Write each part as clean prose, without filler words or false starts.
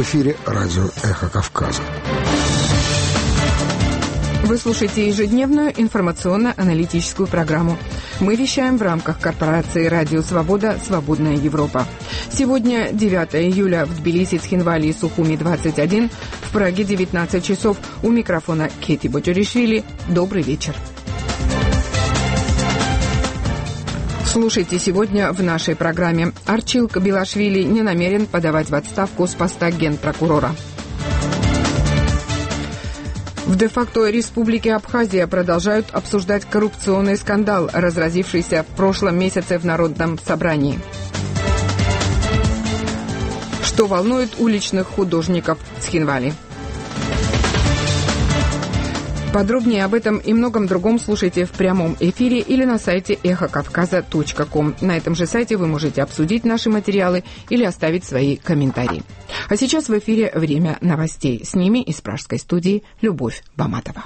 эфире радио «Эхо Кавказа». Вы слушаете ежедневную информационно-аналитическую программу. Мы вещаем в рамках корпорации «Радио Свобода. Свободная Европа». Сегодня 9 июля в Тбилиси, Цхинвали и Сухуми 21, в Праге 19 часов. У микрофона Кети Боджоришвили. Добрый вечер. Слушайте сегодня в нашей программе. Арчил Кабилашвили не намерен подавать в отставку с поста генпрокурора. В де-факто республике Абхазия продолжают обсуждать коррупционный скандал, разразившийся в прошлом месяце в Народном собрании. Что волнует уличных художников Цхинвали? Подробнее об этом и многом другом слушайте в прямом эфире или на сайте эхокавказа.ком. На этом же сайте вы можете обсудить наши материалы или оставить свои комментарии. А сейчас в эфире время новостей. С ними из пражской студии Любовь Баматова.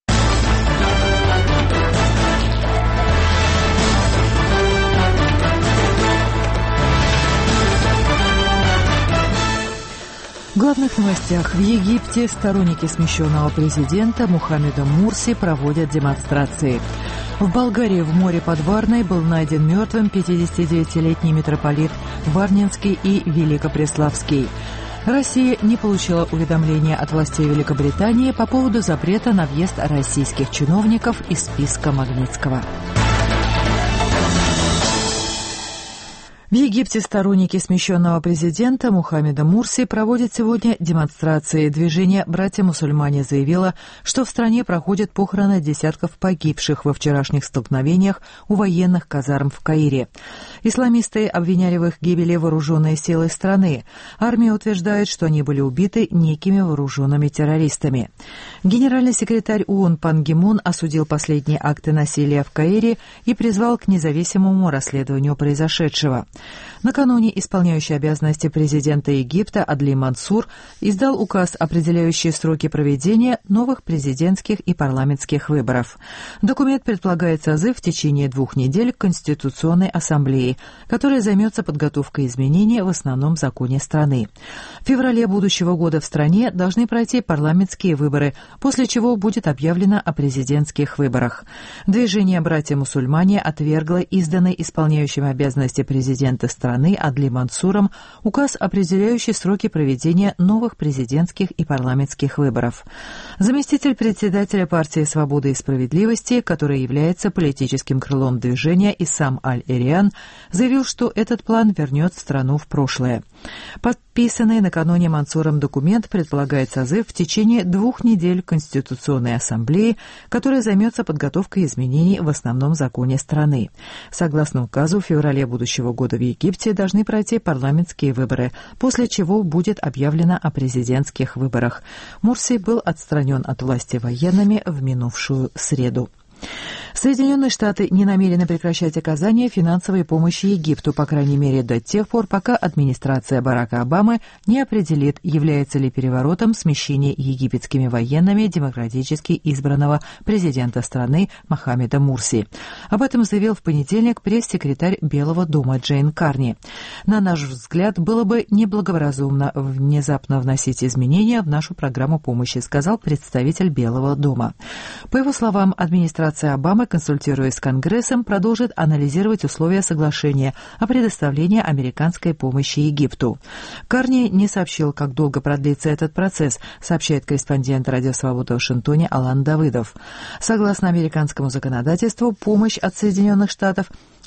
В главных новостях. В Египте сторонники смещенного президента Мухаммеда Мурси проводят демонстрации. В Болгарии в море под Варной был найден мертвым 59-летний митрополит Варнинский и Великопреславский. Россия не получила уведомления от властей Великобритании по поводу запрета на въезд российских чиновников из списка Магнитского. В Египте сторонники смещенного президента Мухаммеда Мурси проводят сегодня демонстрации. Движение «Братья-мусульмане» заявило, что в стране проходят похороны десятков погибших во вчерашних столкновениях у военных казарм в Каире. Исламисты обвиняли в их гибели вооруженные силы страны. Армия утверждает, что они были убиты некими вооруженными террористами. Генеральный секретарь ООН Пан Ги Мун осудил последние акты насилия в Каире и призвал к независимому расследованию произошедшего. Накануне исполняющий обязанности президента Египта Адли Мансур издал указ, определяющий сроки проведения новых президентских и парламентских выборов. Документ предполагает созыв в течение 2 недель Конституционной ассамблеи, которая займется подготовкой изменений в основном законе страны. В феврале будущего года в стране должны пройти парламентские выборы, после чего будет объявлено о президентских выборах. Движение «Братья-мусульмане» отвергло изданный исполняющим обязанности президента страны Адли Мансуром указ, определяющий сроки проведения новых президентских и парламентских выборов. Заместитель председателя партии «Свободы и справедливости», который является политическим крылом движения, Исам Аль-Эриан, заявил, что этот план вернет страну в прошлое. Подписанный накануне Мансуром документ предполагает созыв в течение 2 недель Конституционной ассамблеи, которая займется подготовкой изменений в основном законе страны. Согласно указу, в феврале будущего года в Египте должны пройти парламентские выборы, после чего будет объявлено о президентских выборах. Мурси был отстранен от власти военными в минувшую среду. Соединенные Штаты не намерены прекращать оказание финансовой помощи Египту, по крайней мере, до тех пор, пока администрация Барака Обамы не определит, является ли переворотом смещение египетскими военными демократически избранного президента страны Мохаммеда Мурси. Об этом заявил в понедельник пресс-секретарь Белого дома Джейн Карни. На наш взгляд, было бы неблагоразумно внезапно вносить изменения в нашу программу помощи, сказал представитель Белого дома. По его словам, администрация Обамы, консультируясь с Конгрессом, продолжит анализировать условия соглашения о предоставлении американской помощи Египту. Карни не сообщил, как долго продлится этот процесс, сообщает корреспондент «Радио Свобода» в Вашингтоне Алан Давыдов. Согласно американскому законодательству, помощь от Соединенных Штатов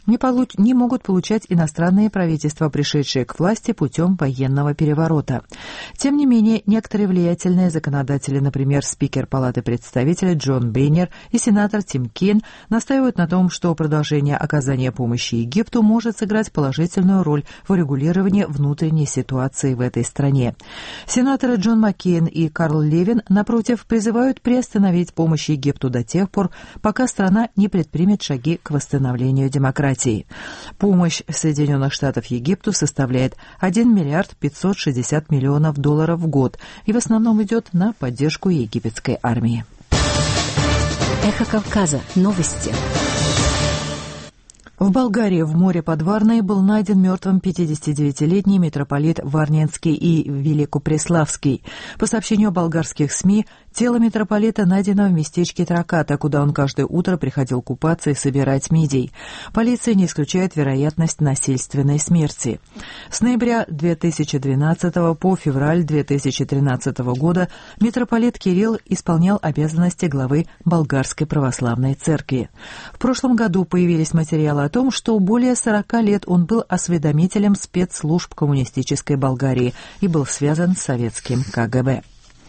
не могут получать иностранные правительства, пришедшие к власти путем военного переворота. Тем не менее, некоторые влиятельные законодатели, например, спикер Палаты представителей Джон Бейнер и сенатор Тим Кин, настаивают на том, что продолжение оказания помощи Египту может сыграть положительную роль в урегулировании внутренней ситуации в этой стране. Сенаторы Джон Маккейн и Карл Левин, напротив, призывают приостановить помощь Египту до тех пор, пока страна не предпримет шаги к восстановлению демократии. Помощь Соединенных Штатов Египту составляет $1 миллиард 560 миллионов долларов в год и в основном идет на поддержку египетской армии. Эхо Кавказа. Новости. В В Болгарии в море под Варной был найден мертвым 59-летний митрополит Варненский и Великопреславский. По сообщению болгарских СМИ, тело митрополита найдено в местечке Траката, куда он каждое утро приходил купаться и собирать мидий. Полиция не исключает вероятность насильственной смерти. С ноября 2012 по февраль 2013 года митрополит Кирилл исполнял обязанности главы Болгарской православной церкви. В прошлом году появились материалы о том, что более 40 лет он был осведомителем спецслужб коммунистической Болгарии и был связан с советским КГБ.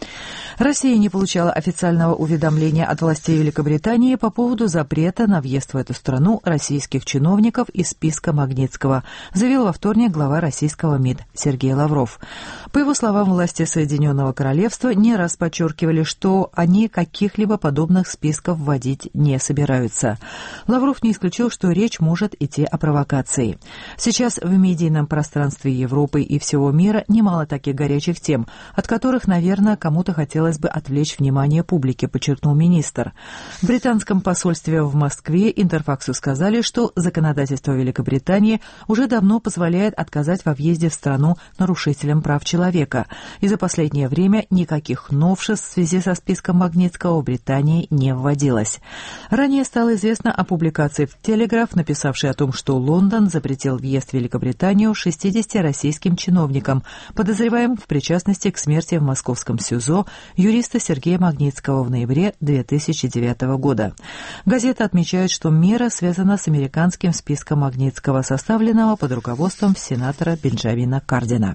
Россия не получала официального уведомления от властей Великобритании по поводу запрета на въезд в эту страну российских чиновников из списка Магнитского, заявил во вторник глава российского МИД Сергей Лавров. По его словам, власти Соединенного Королевства не раз подчеркивали, что они каких-либо подобных списков вводить не собираются. Лавров не исключил, что речь может идти о провокации. Сейчас в медийном пространстве Европы и всего мира немало таких горячих тем, от которых, наверное, кому-то хотелось бы отвлечь внимание публики, подчеркнул министр. В британском посольстве в Москве Интерфаксу сказали, что законодательство Великобритании уже давно позволяет отказать во въезде в страну нарушителям прав человека, и за последнее время никаких новшеств в связи со списком Магнитского в Британии не вводилось. Ранее стало известно о публикации в «Телеграф», написавшей о том, что Лондон запретил въезд в Великобританию 60 российским чиновникам, подозреваемым в причастности к смерти в московском СИЗО юриста Сергея Магнитского в ноябре 2009 года. Газета отмечает, что мера связана с американским списком Магнитского, составленного под руководством сенатора Бенджамина Кардина.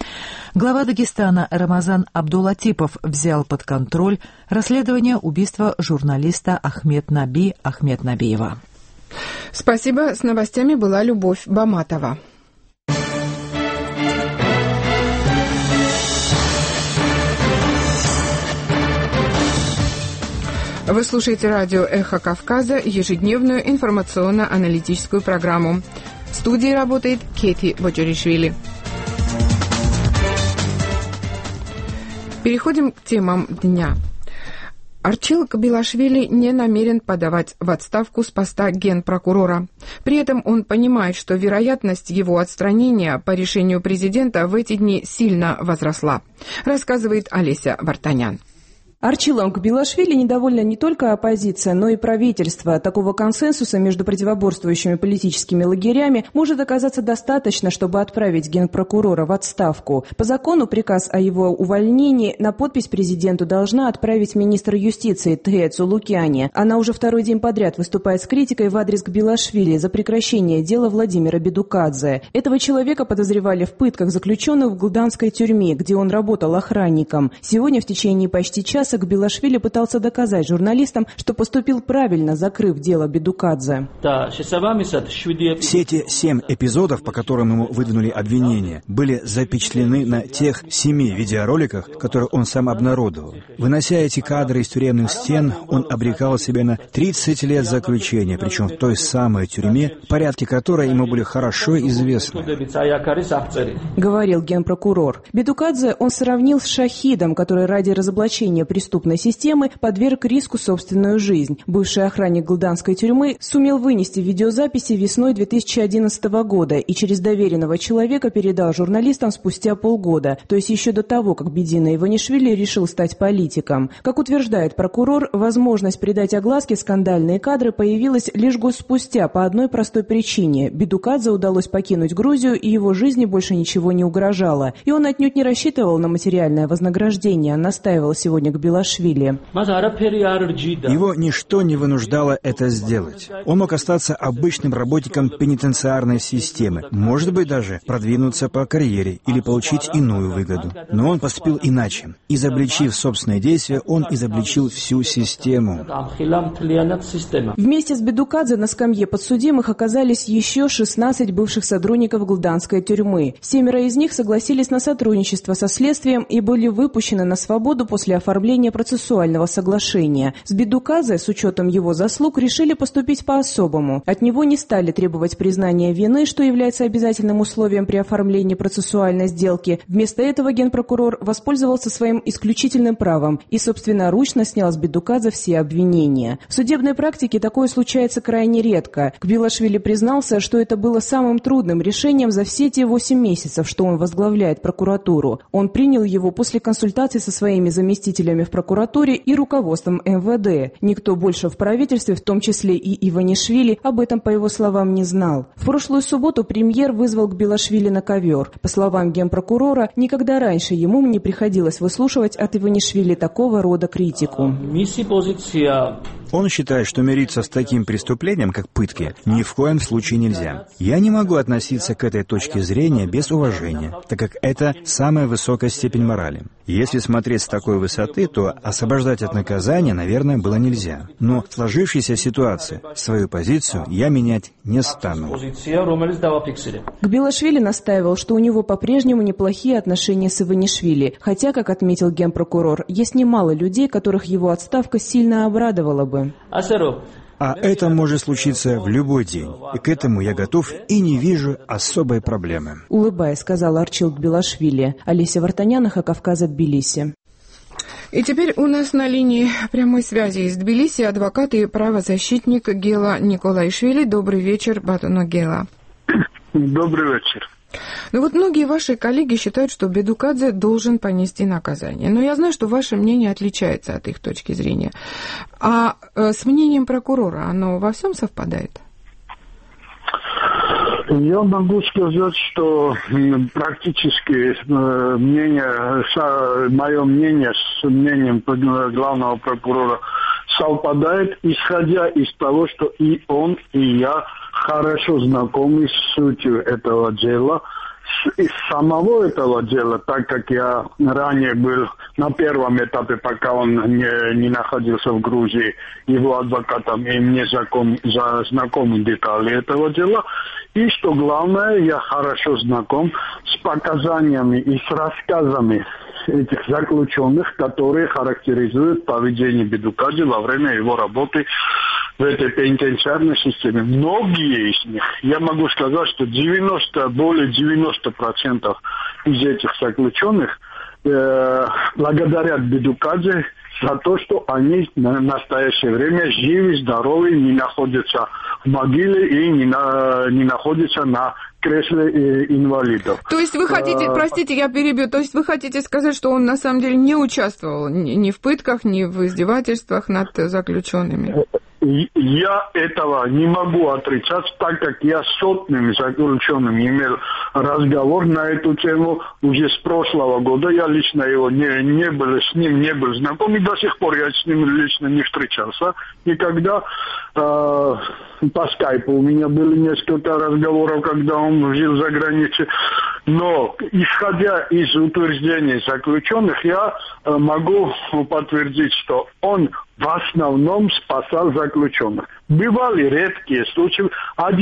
Глава Дагестана Рамазан Абдулатипов взял под контроль расследование убийства журналиста Ахмед Набиева. Спасибо. С новостями была Любовь Баматова. Вы слушаете радио «Эхо Кавказа», ежедневную информационно-аналитическую программу. В студии работает Кети Боджоришвили. Переходим к темам дня. Арчил Кабилашвили не намерен подавать в отставку с поста генпрокурора. При этом он понимает, что вероятность его отстранения по решению президента в эти дни сильно возросла, рассказывает Олеся Вартанян. Арчилом Кабилашвили недовольна не только оппозиция, но и правительство. Такого консенсуса между противоборствующими политическими лагерями может оказаться достаточно, чтобы отправить генпрокурора в отставку. По закону приказ о его увольнении на подпись президенту должна отправить министр юстиции Тхея Цулукяне. Она уже второй день подряд выступает с критикой в адрес Кабилашвили за прекращение дела Владимира Бедукадзе. Этого человека подозревали в пытках заключенных в Глданской тюрьме, где он работал охранником. Сегодня в течение почти часа Кабилашвили пытался доказать журналистам, что поступил правильно, закрыв дело Бедукадзе. Все эти 7 эпизодов, по которым ему выдвинули обвинения, были запечатлены на тех 7 видеороликах, которые он сам обнародовал. Вынося эти кадры из тюремных стен, он обрекал себя на 30 лет заключения, причем в той самой тюрьме, порядки которой ему были хорошо известны. Говорил генпрокурор. Бедукадзе он сравнил с шахидом, который ради разоблачения преступной системы подверг риску собственную жизнь. Бывший охранник Глданской тюрьмы сумел вынести видеозаписи весной 2011 года и через доверенного человека передал журналистам спустя полгода, то есть еще до того, как Бедина Иванишвили решил стать политиком. Как утверждает прокурор, возможность придать огласке скандальные кадры появилась лишь год спустя по одной простой причине. Бедукадзе удалось покинуть Грузию, и его жизни больше ничего не угрожало. И он отнюдь не рассчитывал на материальное вознаграждение, настаивал сегодня Кабилашвили. Его ничто не вынуждало это сделать. Он мог остаться обычным работником пенитенциарной системы, может быть, даже продвинуться по карьере или получить иную выгоду. Но он поступил иначе. Изобличив собственные действия, он изобличил всю систему. Вместе с Бедукадзе на скамье подсудимых оказались еще 16 бывших сотрудников Глданской тюрьмы. 7 из них согласились на сотрудничество со следствием и были выпущены на свободу после оформления оформления процессуального соглашения. С Бедукадзе, с учетом его заслуг, решили поступить по-особому. От него не стали требовать признания вины, что является обязательным условием при оформлении процессуальной сделки. Вместо этого генпрокурор воспользовался своим исключительным правом и собственноручно снял с Бедукадзе все обвинения. В судебной практике такое случается крайне редко. Кбилашвили признался, что это было самым трудным решением за все те 8 месяцев, что он возглавляет прокуратуру. Он принял его после консультаций со своими заместителями в прокуратуре и руководством МВД. Никто больше в правительстве, в том числе и Иванишвили, об этом, по его словам, не знал. В прошлую субботу премьер вызвал Кбилашвили на ковер. По словам генпрокурора, никогда раньше ему не приходилось выслушивать от Иванишвили такого рода критику. Он считает, что мириться с таким преступлением, как пытки, ни в коем случае нельзя. Я не могу относиться к этой точке зрения без уважения, так как это самая высокая степень морали. Если смотреть с такой высоты, то освобождать от наказания, наверное, было нельзя. Но в сложившейся ситуации свою позицию я менять не стану. Кбилашвили настаивал, что у него по-прежнему неплохие отношения с Иванишвили, хотя, как отметил генпрокурор, есть немало людей, которых его отставка сильно обрадовала бы. А это может случиться в любой день, и к этому я готов и не вижу особой проблемы. Улыбаясь, сказал Арчил Кбилашвили. Олеся Вартанян, Кавказа, Тбилиси. И теперь у нас на линии прямой связи из Тбилиси адвокат и правозащитник Гела Николаишвили. Добрый вечер, Батуно Гела. Добрый вечер. Ну вот многие ваши коллеги считают, что Бедукадзе должен понести наказание. Но я знаю, что ваше мнение отличается от их точки зрения. А с мнением прокурора оно во всем совпадает? Я могу сказать, что практически мое мнение с мнением главного прокурора совпадает, исходя из того, что и он, и я хорошо знакомы с сутью этого дела, из самого этого дела, так как я ранее был на первом этапе, пока он не находился в Грузии, его адвокатом, и мне знакомы детали этого дела. И что главное, я хорошо знаком с показаниями и с рассказами этих заключенных, которые характеризуют поведение Бедукадзе во время его работы в этой пенитенциарной системе. Многие из них, я могу сказать, что более 90% из этих заключенных благодарят Бедукадзе за то, что они в настоящее время живы, здоровы, не находятся в могиле и не находятся на кресле инвалидов. То есть вы хотите, простите, я перебью, то есть вы хотите сказать, что он на самом деле не участвовал ни в пытках, ни в издевательствах над заключенными? Я этого не могу отрицать, так как я с сотнями заключенными имел разговор на эту тему уже с прошлого года. Я лично с ним не был знаком, и до сих пор я с ним лично не встречался. И когда по скайпу у меня были несколько разговоров, когда он жил за границей. Но, исходя из утверждений заключенных, я могу подтвердить, что он в основном спасал заключенных. Бывали редкие случаи,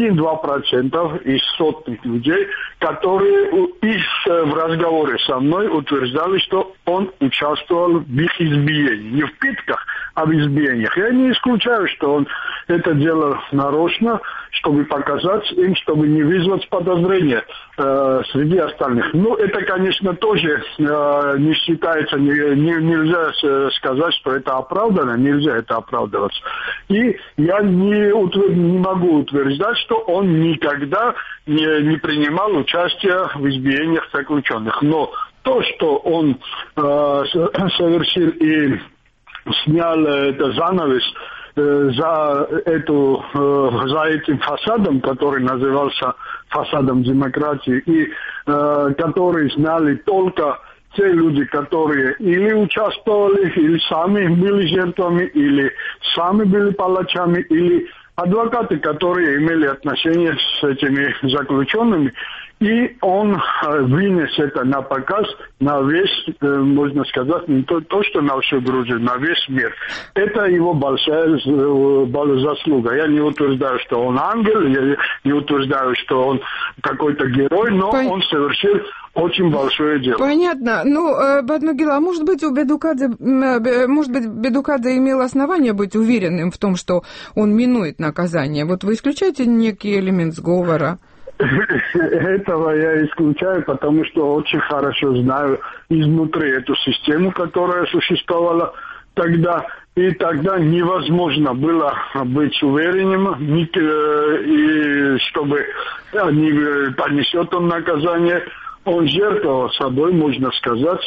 1-2% из сотных людей, которые в разговоре со мной утверждали, что он участвовал в их избиении. Не в пытках, а в избиениях. Я не исключаю, что он это делал нарочно, чтобы показать им, чтобы не вызвать подозрения среди остальных. Ну, это, конечно, тоже не считается, нельзя сказать, что это оправдано, нельзя это оправдываться. И я не могу утверждать, что он никогда не принимал участие в избиениях заключенных. Но то, что он совершил и снял это занавес за этим фасадом, который назывался фасадом демократии, и который знали только те люди, которые или участвовали, или сами были жертвами, или сами были палачами, или адвокаты, которые имели отношения с этими заключенными. И он вынес это на показ, на весь, можно сказать, не то, что на всю Грузию, на весь мир. Это его большая заслуга. Я не утверждаю, что он ангел, я не утверждаю, что он какой-то герой, но он совершил очень большое дело. Понятно. Ну, Бадногила, может быть, Бедукадзе имел основание быть уверенным в том, что он минует наказание. Вот вы исключаете некий элемент сговора? Этого я исключаю, потому что очень хорошо знаю изнутри эту систему, которая существовала тогда. И тогда невозможно было быть уверенным, и чтобы не понесет он наказание. Он жертвовал собой, можно сказать,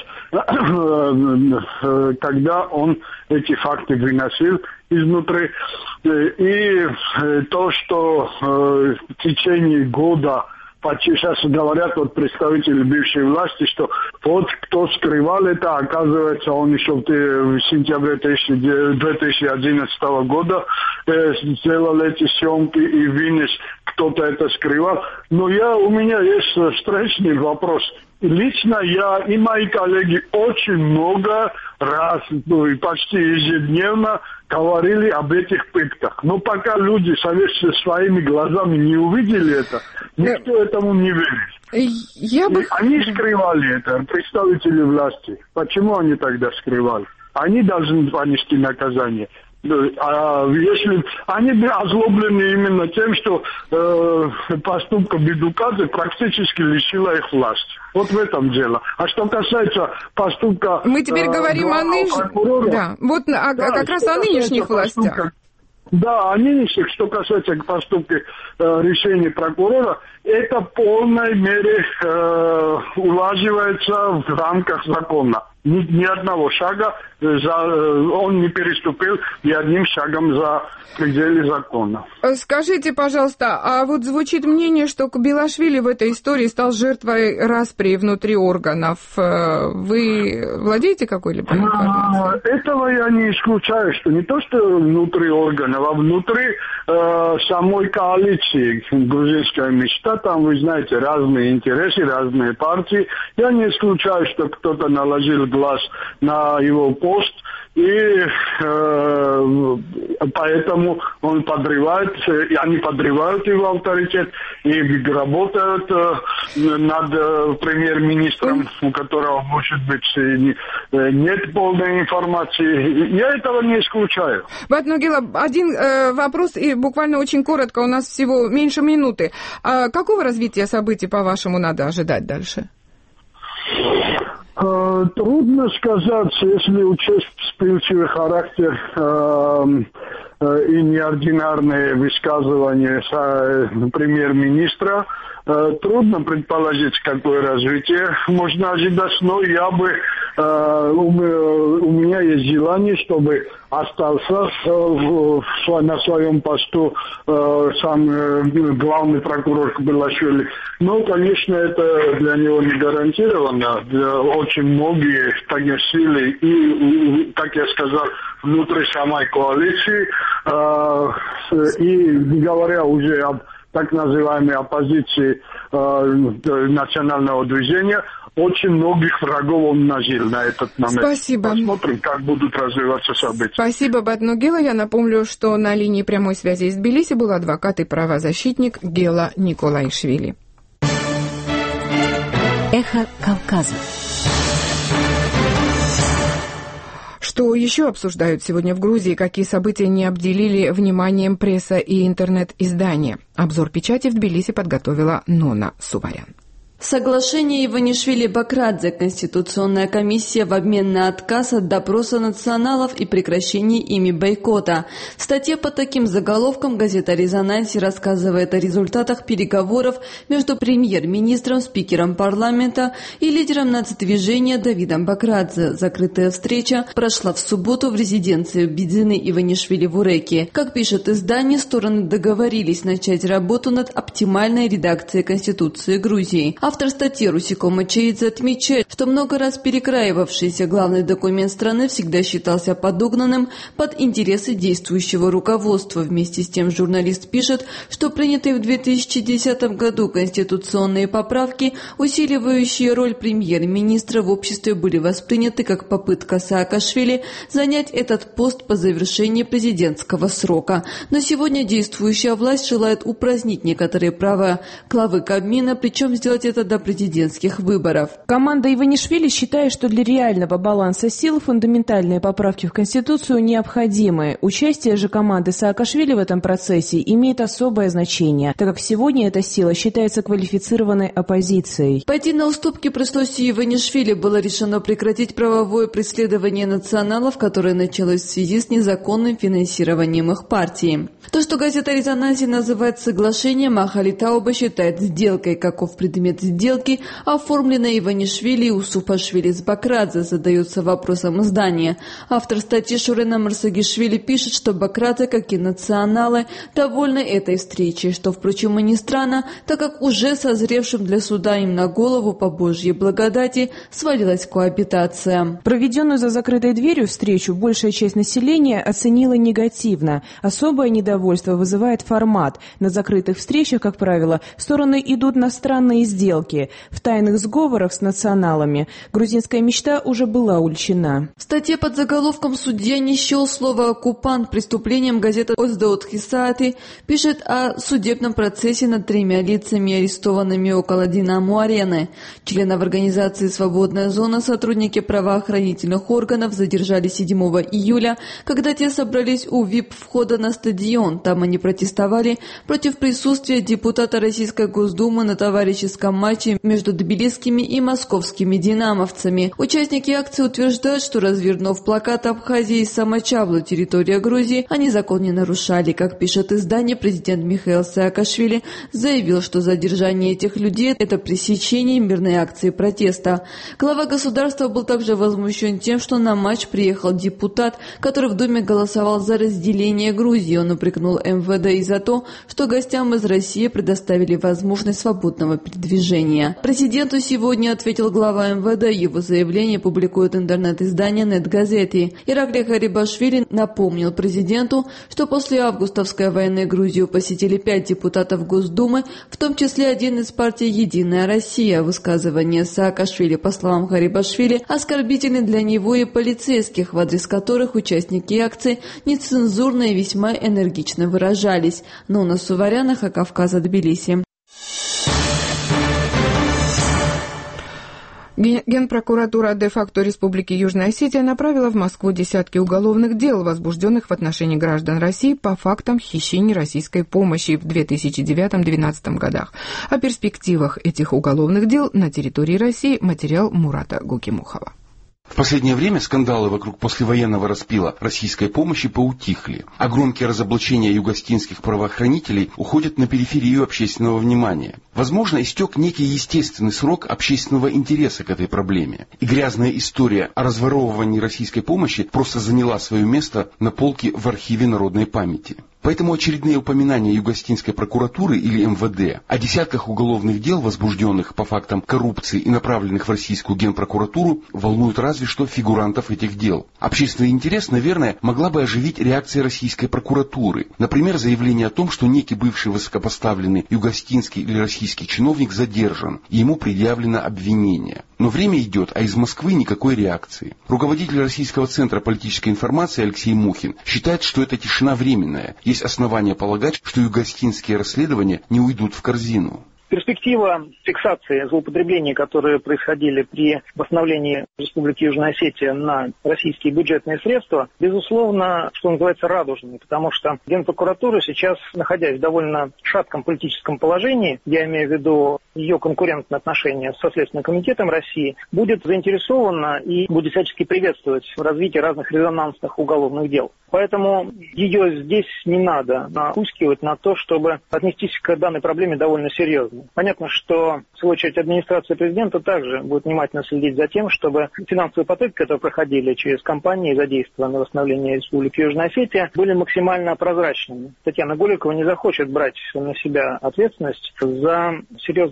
когда он эти факты выносил изнутри. И то, что в течение года, сейчас говорят вот представители бывшей власти, что вот кто скрывал это, оказывается, он еще в сентябре 2011 года сделал эти съемки и вынес, кто-то это скрывал. Но у меня есть встречный вопрос. Лично я и мои коллеги очень много раз, почти ежедневно говорили об этих пытках. Но пока люди своими глазами не увидели это, никто этому не верит. Они скрывали это, представители власти. Почему они тогда скрывали? Они должны понести наказание. А если они были озлоблены именно тем, что поступка Бедукадзе практически лишила их власти. Вот в этом дело. А что касается поступка... Мы теперь говорим о нынешних... Да, вот как раз о нынешних властях. Да, о нынешних, что касается поступки решений прокурора, это в полной мере улаживается в рамках закона. Ни одного шага он не переступил ни одним шагом за пределы закона. Скажите, пожалуйста, а вот звучит мнение, что Кабилашвили в этой истории стал жертвой распри внутри органов. Вы владеете какой-либо информацией? Этого я не исключаю, что не то, что внутри органов, а внутри самой коалиции «Грузинская мечта». Там, вы знаете, разные интересы, разные партии. Я не исключаю, что кто-то наложил глаз на его пост, и поэтому он подрывает, и они подрывают его авторитет, и работают над премьер-министром, у которого, может быть, нет полной информации. Я этого не исключаю. Бадногила, один вопрос, и буквально очень коротко, у нас всего меньше минуты. Какого развития событий, по-вашему, надо ожидать дальше? Трудно сказать, если учесть вспыльчивый характер и неординарные высказывания премьер-министра. Трудно предположить, какое развитие можно ожидать, но я бы, у меня есть желание, чтобы остался на своем посту сам главный прокурор Кабилашвили. Но, конечно, это для него не гарантировано. Очень многие такие силы и, как я сказал, внутри самой коалиции, и говоря уже об так называемой оппозиции национального движения, очень многих врагов он нажил на этот момент. Спасибо. Посмотрим, как будут развиваться события. Спасибо, Бадногила. Я напомню, что на линии прямой связи из Тбилиси был адвокат и правозащитник Гела Николаишвили. Эхо Кавказа. Что еще обсуждают сегодня в Грузии? Какие события не обделили вниманием пресса и интернет-издания? Обзор печати в Тбилиси подготовила Нона Суварян. Соглашение Иванишвили-Бакрадзе Конституционная комиссия в обмен на отказ от допроса националов и прекращение ими бойкота. В статье под таким заголовком газета «Резонанси» рассказывает о результатах переговоров между премьер-министром, спикером парламента и лидером нацдвижения Давидом Бакрадзе. Закрытая встреча прошла в субботу в резиденции Бидзины Иванишвили в Уреке. Как пишет издание, стороны договорились начать работу над оптимальной редакцией Конституции Грузии. Автор статьи Русико Мачеидзе отмечает, что много раз перекраивавшийся главный документ страны всегда считался подогнанным под интересы действующего руководства. Вместе с тем журналист пишет, что принятые в 2010 году конституционные поправки, усиливающие роль премьер-министра в обществе, были восприняты как попытка Саакашвили занять этот пост по завершении президентского срока. Но сегодня действующая власть желает упразднить некоторые права главы Кабмина, причем сделать это до президентских выборов. Команда Иванишвили считает, что для реального баланса сил фундаментальные поправки в Конституцию необходимы. Участие же команды Саакашвили в этом процессе имеет особое значение, так как сегодня эта сила считается квалифицированной оппозицией. Пойти на уступки пришлось и Иванишвили. Было решено прекратить правовое преследование националов, которое началось в связи с незаконным финансированием их партии. То, что газета «Резонанс» называет соглашением, Ахали Тауба считает сделкой. Каков предмет сделки, оформленной Иванишвили и Усупашвили с Бакрадзе, задается вопросом издания. Автор статьи Шурена Марсагишвили пишет, что Бакрадзе, как и националы, довольны этой встречей, что, впрочем, и не странно, так как уже созревшим для суда им на голову по Божьей благодати свалилась коабитация. Проведенную за закрытой дверью встречу большая часть населения оценила негативно. Особое недовольство вызывает формат. На закрытых встречах, как правило, стороны идут на странные сделки. В тайных сговорах с националами грузинская мечта уже была уличена. В статье под заголовком «Судья не счел слово «оккупант» преступлением» газета «Оздоут Хисаати» пишет о судебном процессе над 3 лицами, арестованными около «Динамо-арены». Членов организации «Свободная зона» сотрудники правоохранительных органов задержали 7 июля, когда те собрались у ВИП-входа на стадион. Там они протестовали против присутствия депутата Российской Госдумы на товарищеском матче между тбилисскими и московскими динамовцами. Участники акции утверждают, что, развернув плакат «Абхазия и Самачавла, территория Грузии», они закон не нарушали. Как пишет издание, президент Михаил Саакашвили заявил, что задержание этих людей – это пресечение мирной акции протеста. Глава государства был также возмущен тем, что на матч приехал депутат, который в Думе голосовал за разделение Грузии. Он упрекнул МВД и за то, что гостям из России предоставили возможность свободного передвижения. Президенту сегодня ответил глава МВД. Его заявление публикует интернет-издание «Нет-газети». Ираклий Гарибашвили напомнил президенту, что после августовской войны Грузию посетили 5 депутатов Госдумы, в том числе один из партии «Единая Россия». Высказывание Саакашвили, по словам Гарибашвили, оскорбительны для него и полицейских, в адрес которых участники акции нецензурно и весьма энергично выражались. Нона Суваряна, Кавказа, Тбилиси. Генпрокуратура де-факто Республики Южная Осетия направила в Москву десятки уголовных дел, возбужденных в отношении граждан России по фактам хищения российской помощи в 2009-2012 годах. О перспективах этих уголовных дел на территории России материал Мурата Гукимухова. В последнее время скандалы вокруг послевоенного распила российской помощи поутихли, а громкие разоблачения югостинских правоохранителей уходят на периферию общественного внимания. Возможно, истек некий естественный срок общественного интереса к этой проблеме, и грязная история о разворовывании российской помощи просто заняла свое место на полке в архиве народной памяти. Поэтому очередные упоминания югостинской прокуратуры или МВД о десятках уголовных дел, возбужденных по фактам коррупции и направленных в российскую генпрокуратуру, волнуют разве что фигурантов этих дел. Общественный интерес, наверное, могла бы оживить реакция российской прокуратуры. Например, заявление о том, что некий бывший высокопоставленный югостинский или российский чиновник задержан, и ему предъявлено обвинение. Но время идет, а из Москвы никакой реакции. Руководитель Российского центра политической информации Алексей Мухин считает, что эта тишина временная. Есть основания полагать, что югостинские расследования не уйдут в корзину. Перспектива фиксации злоупотреблений, которые происходили при восстановлении Республики Южная Осетия на российские бюджетные средства, безусловно, что называется, радужными, потому что Генпрокуратура сейчас, находясь в довольно шатком политическом положении, я имею в виду ее конкурентные отношения со Следственным комитетом России, будет заинтересована и будет всячески приветствовать развитие разных резонансных уголовных дел. Поэтому ее здесь не надо напускивать на то, чтобы отнестись к данной проблеме довольно серьезно. Понятно, что, в свою очередь, администрация президента также будет внимательно следить за тем, чтобы финансовые потоки, которые проходили через компании, задействованные в восстановлении Республики Южная Осетия, были максимально прозрачными. Татьяна Голикова не захочет брать на себя ответственность за серьезные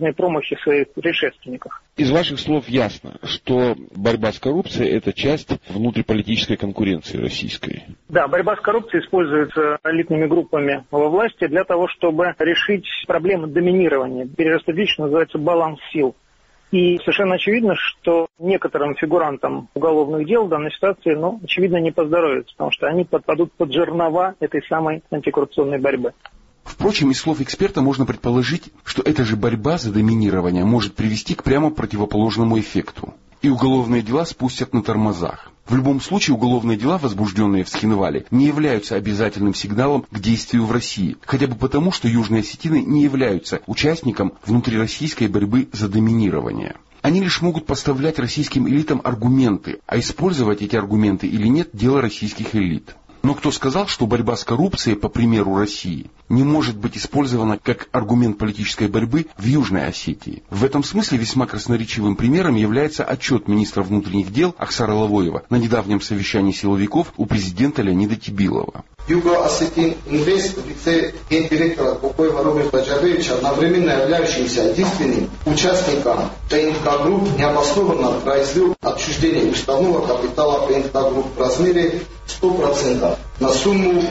серьезные промахи своих предшественников. Из ваших слов ясно, что борьба с коррупцией – это часть внутриполитической конкуренции российской. Да, борьба с коррупцией используется элитными группами во власти для того, чтобы решить проблемы доминирования. Переростовично называется баланс сил. И совершенно очевидно, что некоторым фигурантам уголовных дел в данной ситуации, очевидно, не поздоровится, потому что они подпадут под жернова этой самой антикоррупционной борьбы. Впрочем, из слов эксперта можно предположить, что эта же борьба за доминирование может привести к прямо противоположному эффекту. И уголовные дела спустят на тормозах. В любом случае, уголовные дела, возбужденные в Схинвале, не являются обязательным сигналом к действию в России. Хотя бы потому, что южные осетины не являются участником внутрироссийской борьбы за доминирование. Они лишь могут поставлять российским элитам аргументы, а использовать эти аргументы или нет – дело российских элит. Но кто сказал, что борьба с коррупцией, по примеру России, не может быть использована как аргумент политической борьбы в Южной Осетии? В этом смысле весьма красноречивым примером является отчет министра внутренних дел Ахсара Лавоева на недавнем совещании силовиков у президента Леонида Тибилова. Юго-Осетин Инвест в лице гендиректора Кукоева Роберта Джабевича, одновременно являющимся единственным участником ПНК Групп, необоснованно произвел отчуждение уставного капитала ПНК Групп в размере 100% на сумму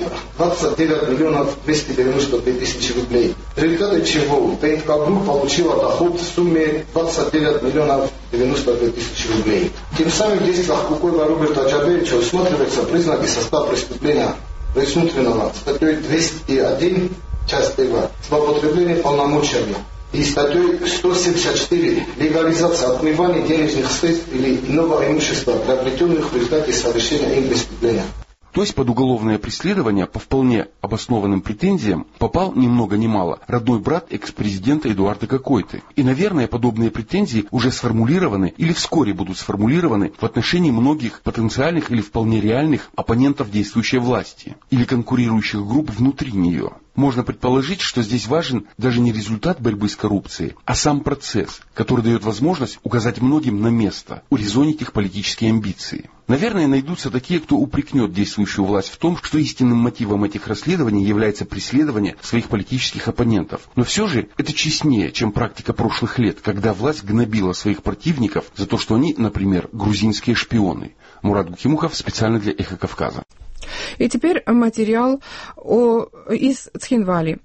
29 миллионов 295 тысяч рублей. В результате чего ПНК Групп получила доход в сумме 29 миллионов 95 тысяч рублей. Тем самым в действиях Кукоева Роберта Джабевича усматриваются признаки состава преступления, предусмотренного статьей 201, часть 2, злоупотребление полномочиями, и статьей 174, легализация отмывания денежных средств или иного имущества, приобретенных в результате совершения им преступления. То есть под уголовное преследование по вполне обоснованным претензиям попал ни много ни мало родной брат экс-президента Эдуарда Кокойты. И, наверное, подобные претензии уже сформулированы или вскоре будут сформулированы в отношении многих потенциальных или вполне реальных оппонентов действующей власти или конкурирующих групп внутри нее. Можно предположить, что здесь важен даже не результат борьбы с коррупцией, а сам процесс, который дает возможность указать многим на место, урезонить их политические амбиции. Наверное, найдутся такие, кто упрекнет действующую власть в том, что истинным мотивом этих расследований является преследование своих политических оппонентов. Но все же это честнее, чем практика прошлых лет, когда власть гнобила своих противников за то, что они, например, грузинские шпионы. Мурат Гукимухов специально для «Эхо Кавказа». И теперь материал из Цхинвали.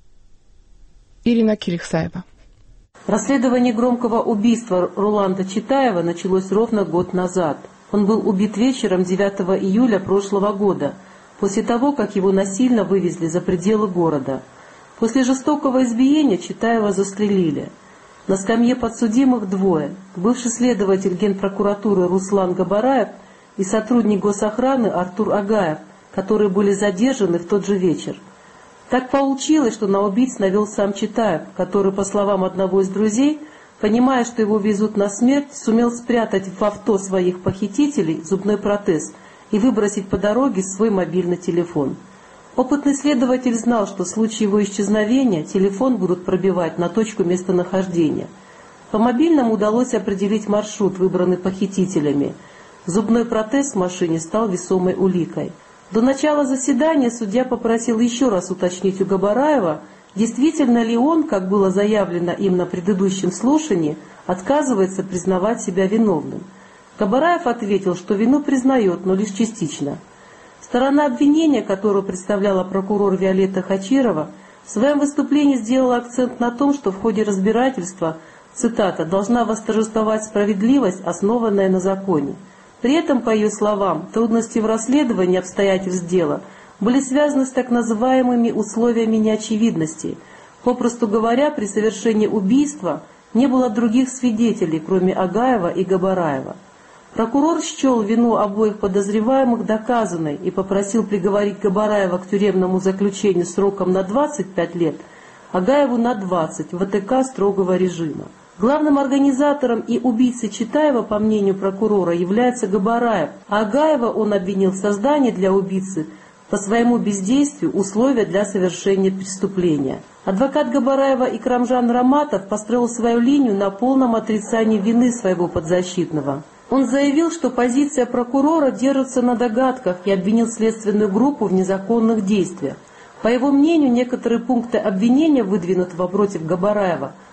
Ирина Кирихсаева. Расследование громкого убийства Роланда Читаева началось ровно год назад. Он был убит вечером 9 июля прошлого года, после того, как его насильно вывезли за пределы города. После жестокого избиения Читаева застрелили. На скамье подсудимых двое: бывший следователь Генпрокуратуры Руслан Габараев и сотрудник госохраны Артур Агаев, которые были задержаны в тот же вечер. Так получилось, что на убийц навел сам Читаев, который, по словам одного из друзей, понимая, что его везут на смерть, сумел спрятать в авто своих похитителей зубной протез и выбросить по дороге свой мобильный телефон. Опытный следователь знал, что в случае его исчезновения телефон будут пробивать на точку местонахождения. По мобильному удалось определить маршрут, выбранный похитителями. Зубной протез в машине стал весомой уликой. До начала заседания судья попросил еще раз уточнить у Габараева, действительно ли он, как было заявлено им на предыдущем слушании, отказывается признавать себя виновным. Габараев ответил, что вину признает, но лишь частично. Сторона обвинения, которую представляла прокурор Виолетта Хачирова, в своем выступлении сделала акцент на том, что в ходе разбирательства, цитата, «должна восторжествовать справедливость, основанная на законе». При этом, по ее словам, трудности в расследовании обстоятельств дела были связаны с так называемыми условиями неочевидности. Попросту говоря, при совершении убийства не было других свидетелей, кроме Агаева и Габараева. Прокурор счел вину обоих подозреваемых доказанной и попросил приговорить Габараева к тюремному заключению сроком на 25 лет, Агаеву на 20 в ВТК строгого режима. Главным организатором и убийцей Читаева, по мнению прокурора, является Габараев, а Агаева он обвинил в создании для убийцы по своему бездействию условия для совершения преступления. Адвокат Габараева Икрамжан Раматов построил свою линию на полном отрицании вины своего подзащитного. Он заявил, что позиция прокурора держится на догадках и обвинил следственную группу в незаконных действиях. По его мнению, некоторые пункты обвинения, выдвинутого против Габараева,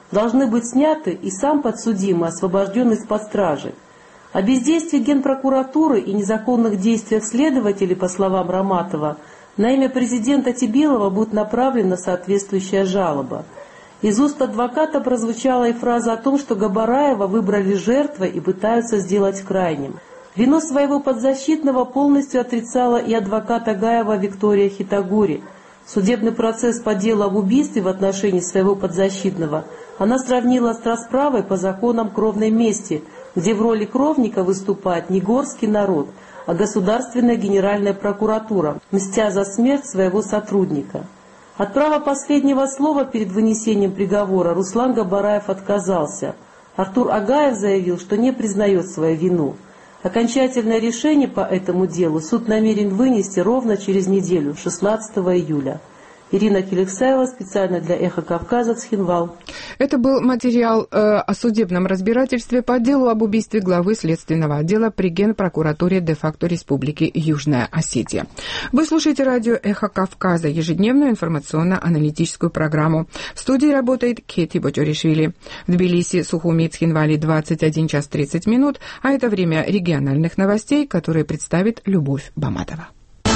должны быть сняты и сам подсудимый освобожден из-под стражи. О бездействии Генпрокуратуры и незаконных действиях следователей, по словам Роматова, на имя президента Тибилова будет направлена соответствующая жалоба. Из уст адвоката прозвучала и фраза о том, что Габараева выбрали жертвой и пытаются сделать крайним. Вину своего подзащитного полностью отрицала и адвокат Агаева Виктория Хитагури. Судебный процесс по делу об убийстве в отношении своего подзащитного она сравнила с расправой по законам кровной мести, где в роли кровника выступает не горский народ, а Государственная Генеральная Прокуратура, мстя за смерть своего сотрудника. От права последнего слова перед вынесением приговора Руслан Габараев отказался. Артур Агаев заявил, что не признает свою вину. Окончательное решение по этому делу суд намерен вынести ровно через неделю, 16 июля. Ирина Келексаева, специально для «Эхо Кавказа», Цхинвал. Это был материал о судебном разбирательстве по делу об убийстве главы следственного отдела при Генпрокуратуре де-факто Республики Южная Осетия. Вы слушаете радио «Эхо Кавказа», ежедневную информационно-аналитическую программу. В студии работает Кети Бочоришвили. В Тбилиси, Сухуми, Цхинвали 21 час 30 минут, а это время региональных новостей, которые представит Любовь Баматова.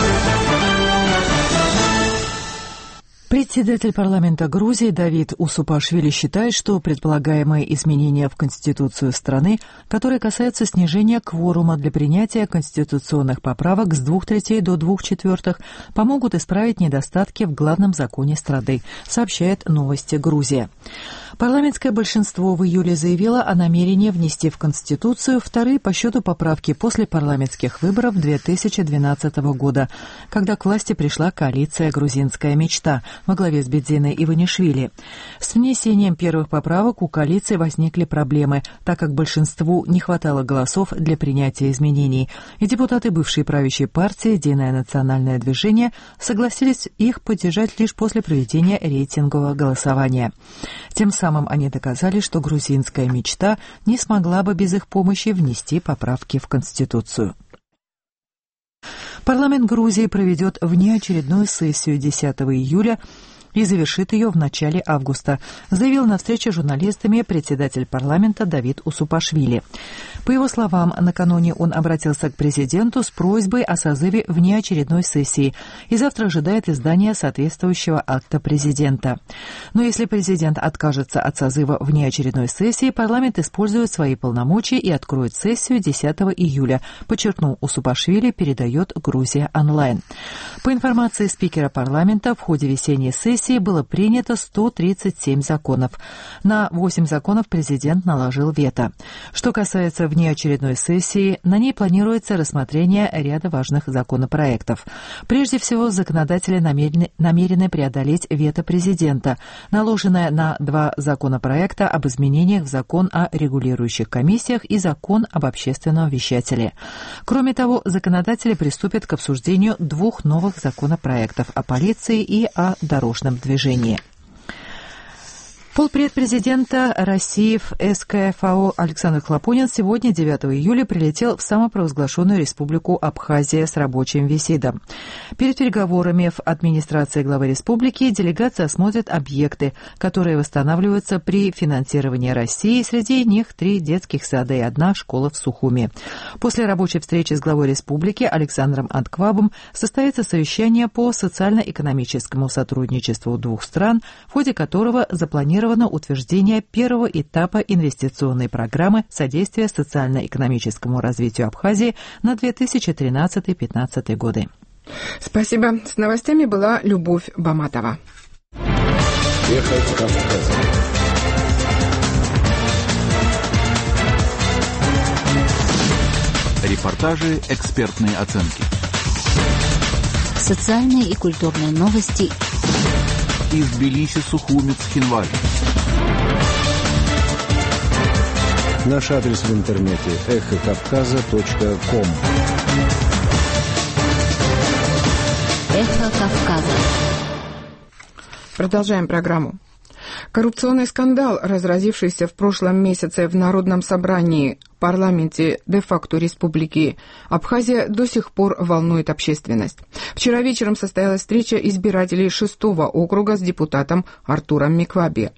Председатель парламента Грузии Давид Усупашвили считает, что предполагаемые изменения в Конституцию страны, которые касаются снижения кворума для принятия конституционных поправок с 2/3 до 2/4, помогут исправить недостатки в главном законе страны, сообщает «Новости Грузия». Парламентское большинство в июле заявило о намерении внести в Конституцию вторые по счету поправки после парламентских выборов 2012 года, когда к власти пришла коалиция «Грузинская мечта» во главе с Бедзиной Иванишвили. С внесением первых поправок у коалиции возникли проблемы, так как большинству не хватало голосов для принятия изменений, и депутаты бывшей правящей партии «Единое национальное движение» согласились их поддержать лишь после проведения рейтингового голосования. Тем самым они доказали, что грузинская мечта не смогла бы без их помощи внести поправки в Конституцию. Парламент Грузии проведет внеочередную сессию 10 июля и завершит ее в начале августа, заявил на встрече с журналистами председатель парламента Давид Усупашвили. По его словам, накануне он обратился к президенту с просьбой о созыве внеочередной сессии и завтра ожидает издания соответствующего акта президента. Но если президент откажется от созыва внеочередной сессии, парламент использует свои полномочия и откроет сессию 10 июля, подчеркнул Усупашвили, передает Грузия онлайн. По информации спикера парламента, в ходе весенней сессии было принято 137 законов. На 8 законов президент наложил вето. Что касается внеочередной сессии, на ней планируется рассмотрение ряда важных законопроектов. Прежде всего, законодатели намерены преодолеть вето президента, наложенное на 2 законопроекта об изменениях в закон о регулирующих комиссиях и закон об общественном вещателе. Кроме того, законодатели приступят к обсуждению 2 новых законопроектов о полиции и о дорожном движении. Полпред президента России в СКФАО Александр Хлопонин сегодня, 9 июля, прилетел в самопровозглашенную республику Абхазия с рабочим визитом. Перед переговорами в администрации главы республики делегация осмотрит объекты, которые восстанавливаются при финансировании России. Среди них 3 детских сада и 1 школа в Сухуми. После рабочей встречи с главой республики Александром Антквабом состоится совещание по социально-экономическому сотрудничеству 2 стран, в ходе которого запланировано утверждение первого этапа инвестиционной программы содействия социально-экономическому развитию Абхазии на 2013-2015 годы. Спасибо. С новостями была Любовь Баматова. Эхо Кавказа. Репортажи, экспертные оценки. Социальные и культурные новости. Из Тбилиси, Сухуми, Цхинвали. Наш адрес в интернете эхокавказа.ком. Эхо Кавказа. Продолжаем программу. Коррупционный скандал, разразившийся в прошлом месяце в Народном собрании в парламенте де-факто Республики Абхазия, до сих пор волнует общественность. Вчера вечером состоялась встреча избирателей 6-го округа с депутатом Артуром Микваби.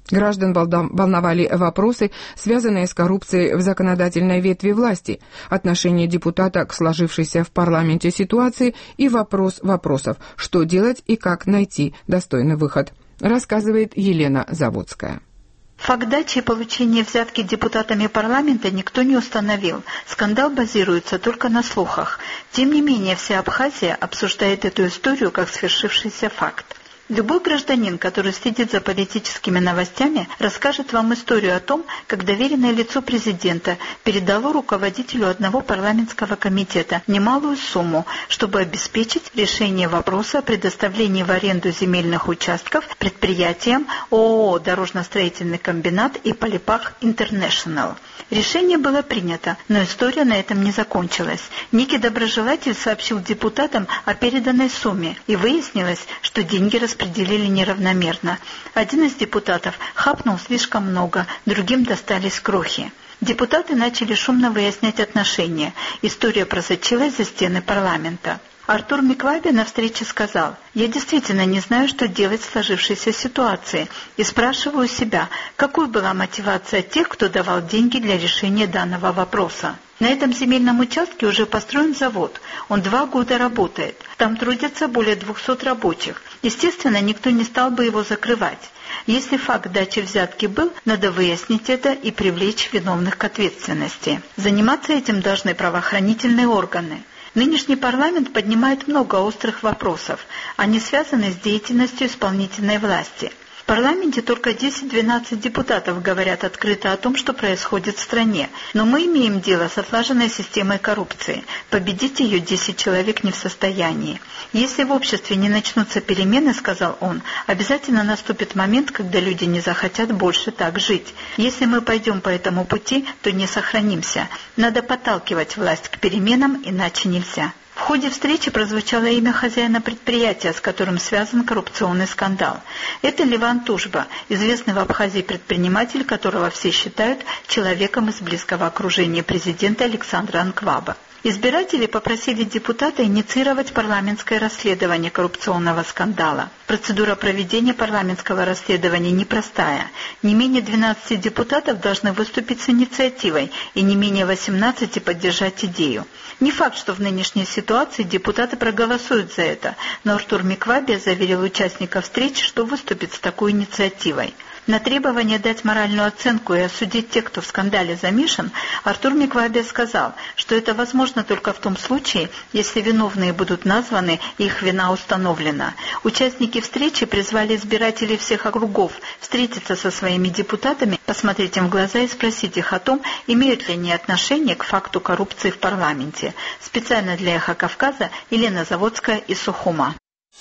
Граждан волновали вопросы, связанные с коррупцией в законодательной ветви власти, отношение депутата к сложившейся в парламенте ситуации и вопрос вопросов, что делать и как найти достойный выход, рассказывает Елена Заводская. Факт дачи и получения взятки депутатами парламента никто не установил. Скандал базируется только на слухах. Тем не менее, вся Абхазия обсуждает эту историю как свершившийся факт. Любой гражданин, который следит за политическими новостями, расскажет вам историю о том, как доверенное лицо президента передало руководителю одного парламентского комитета немалую сумму, чтобы обеспечить решение вопроса о предоставлении в аренду земельных участков предприятиям ООО «Дорожно-строительный комбинат» и «Полипах Интернешнл». Решение было принято, но история на этом не закончилась. Некий доброжелатель сообщил депутатам о переданной сумме, и выяснилось, что деньги распределили неравномерно. Один из депутатов хапнул слишком много, другим достались крохи. Депутаты начали шумно выяснять отношения. История просочилась за стены парламента. Артур Микваби на встрече сказал: «Я действительно не знаю, что делать в сложившейся ситуации, и спрашиваю себя, какой была мотивация тех, кто давал деньги для решения данного вопроса. На этом земельном участке уже построен завод, он 2 года работает, там трудятся более 200 рабочих. Естественно, никто не стал бы его закрывать. Если факт дачи взятки был, надо выяснить это и привлечь виновных к ответственности. Заниматься этим должны правоохранительные органы». Нынешний парламент поднимает много острых вопросов. Они связаны с деятельностью исполнительной власти. В парламенте только 10-12 депутатов говорят открыто о том, что происходит в стране. Но мы имеем дело с отлаженной системой коррупции. Победить ее 10 человек не в состоянии. Если в обществе не начнутся перемены, сказал он, обязательно наступит момент, когда люди не захотят больше так жить. Если мы пойдем по этому пути, то не сохранимся. Надо подталкивать власть к переменам, иначе нельзя. В ходе встречи прозвучало имя хозяина предприятия, с которым связан коррупционный скандал. Это Леван Тужба, известный в Абхазии предприниматель, которого все считают человеком из близкого окружения президента Александра Анкваба. Избиратели попросили депутата инициировать парламентское расследование коррупционного скандала. Процедура проведения парламентского расследования непростая. Не менее 12 депутатов должны выступить с инициативой и не менее 18 поддержать идею. Не факт, что в нынешней ситуации депутаты проголосуют за это, но Артур Микваби заверил участников встречи, что выступит с такой инициативой. На требование дать моральную оценку и осудить тех, кто в скандале замешан, Артур Микваби сказал, что это возможно только в том случае, если виновные будут названы и их вина установлена. Участники встречи призвали избирателей всех округов встретиться со своими депутатами, посмотреть им в глаза и спросить их о том, имеют ли они отношение к факту коррупции в парламенте. Специально для «Эхо Кавказа» Елена Заводская из Сухума.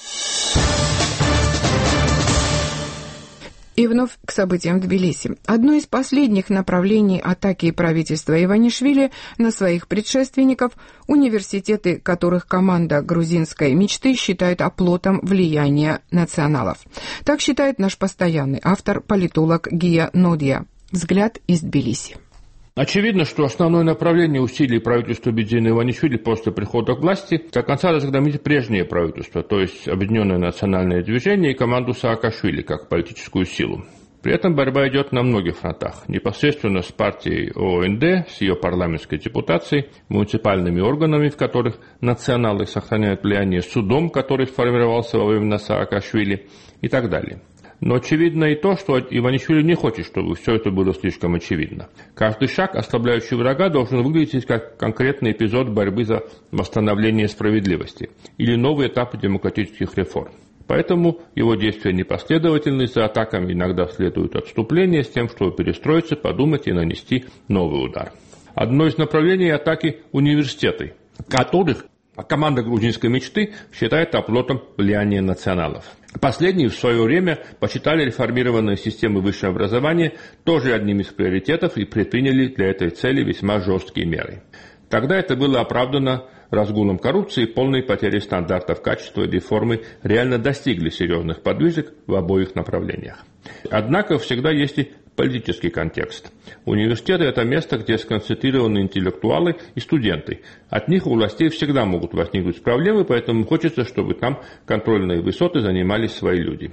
И вновь к событиям в Тбилиси. Одно из последних направлений атаки правительства Иванишвили на своих предшественников – университеты, которых команда грузинской мечты считает оплотом влияния националов. Так считает наш постоянный автор, политолог Гия Нодия. Взгляд из Тбилиси. Очевидно, что основное направление усилий правительства Бедзина Иванишвили после прихода к власти до конца разгромить прежнее правительство, то есть Объединенное национальное движение и команду Саакашвили как политическую силу. При этом борьба идет на многих фронтах. Непосредственно с партией ОНД, с ее парламентской депутацией, муниципальными органами, в которых националы сохраняют влияние, судом, который сформировался во времена Саакашвили и так далее. Но очевидно и то, что Иванишвили не хочет, чтобы все это было слишком очевидно. Каждый шаг, ослабляющий врага, должен выглядеть как конкретный эпизод борьбы за восстановление справедливости или новый этап демократических реформ. Поэтому его действия непоследовательны, за атаками иногда следует отступление с тем, чтобы перестроиться, подумать и нанести новый удар. Одно из направлений атаки – университеты, которых команда грузинской мечты считает оплотом влияния националов. Последние в свое время почитали реформированные системы высшего образования тоже одним из приоритетов и предприняли для этой цели весьма жесткие меры. Тогда это было оправдано разгулом коррупции и полной потерей стандартов качества, и реформы реально достигли серьезных подвижек в обоих направлениях. Однако всегда есть и политический контекст. Университеты – это место, где сконцентрированы интеллектуалы и студенты. От них у властей всегда могут возникнуть проблемы, поэтому хочется, чтобы там контрольные высоты занимали свои люди.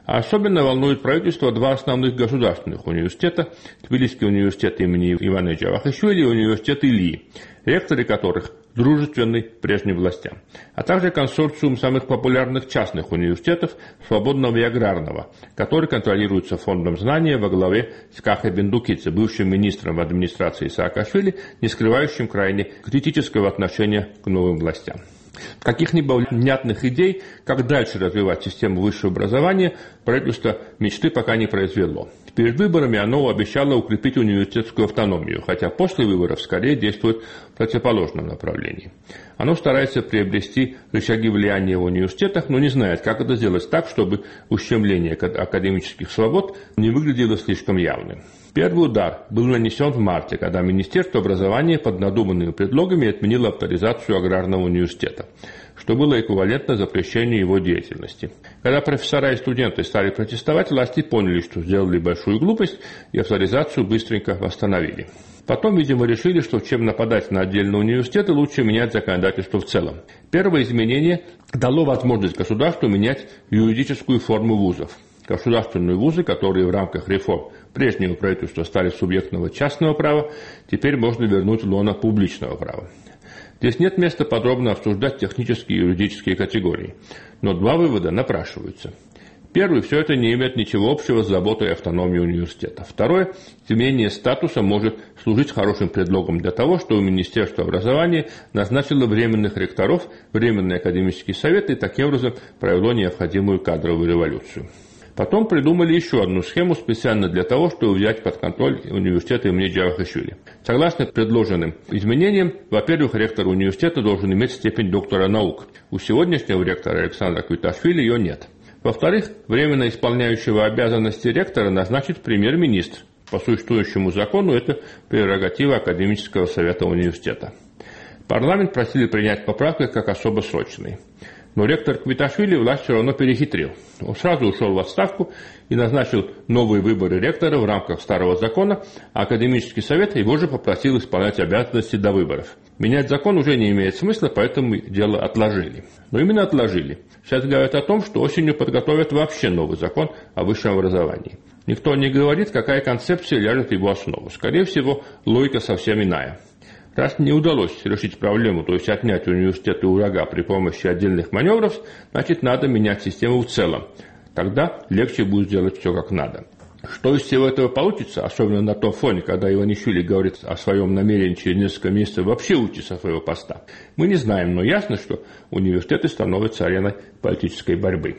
А особенно волнует правительство два основных государственных университета – Тбилисский университет имени Ивана Джавахишвили и университет Илии, ректоры которых дружественны прежним властям, а также консорциум самых популярных частных университетов свободного и аграрного, который контролируется Фондом знания во главе с Кахе Бендукидзе, бывшим министром в администрации Саакашвили, не скрывающим крайне критического отношения к новым властям. Каких-либо внятных идей, как дальше развивать систему высшего образования, правительство мечты пока не произвело. Перед выборами оно обещало укрепить университетскую автономию, хотя после выборов скорее действует в противоположном направлении. Оно старается приобрести рычаги влияния в университетах, но не знает, как это сделать так, чтобы ущемление академических свобод не выглядело слишком явным. Первый удар был нанесен в марте, когда Министерство образования под надуманными предлогами отменило авторизацию аграрного университета, что было эквивалентно запрещению его деятельности. Когда профессора и студенты стали протестовать, власти поняли, что сделали большую глупость, и авторизацию быстренько восстановили. Потом, видимо, решили, что чем нападать на отдельные университеты, лучше менять законодательство в целом. Первое изменение дало возможность государству менять юридическую форму вузов. Государственные вузы, которые в рамках реформ прежнего правительства стали субъектного частного права, теперь можно вернуть в лоно публичного права. Здесь нет места подробно обсуждать технические и юридические категории, но два вывода напрашиваются. Первый, все это не имеет ничего общего с заботой о автономии университета. Второе, изменение статуса может служить хорошим предлогом для того, что Министерство образования назначило временных ректоров, временный академический совет и таким образом провело необходимую кадровую революцию. Потом придумали еще одну схему специально для того, чтобы взять под контроль университет имени Джавахишвили. Согласно предложенным изменениям, во-первых, ректор университета должен иметь степень доктора наук. У сегодняшнего ректора Александра Квиташвили ее нет. Во-вторых, временно исполняющего обязанности ректора назначит премьер-министр. По существующему закону это прерогатива академического совета университета. Парламент просили принять поправки как особо срочные. Но ректор Квиташвили власть все равно перехитрил. Он сразу ушел в отставку и назначил новые выборы ректора в рамках старого закона, а академический совет его же попросил исполнять обязанности до выборов. Менять закон уже не имеет смысла, поэтому дело отложили. Но именно отложили. Сейчас говорят о том, что осенью подготовят вообще новый закон о высшем образовании. Никто не говорит, какая концепция ляжет в его основу. Скорее всего, логика совсем иная. Раз не удалось решить проблему, то есть отнять у университета урага при помощи отдельных маневров, значит, надо менять систему в целом. Тогда легче будет сделать все как надо. Что из всего этого получится, особенно на том фоне, когда Иванишвили говорит о своем намерении через несколько месяцев вообще уйти со своего поста, мы не знаем, но ясно, что университеты становятся ареной политической борьбы.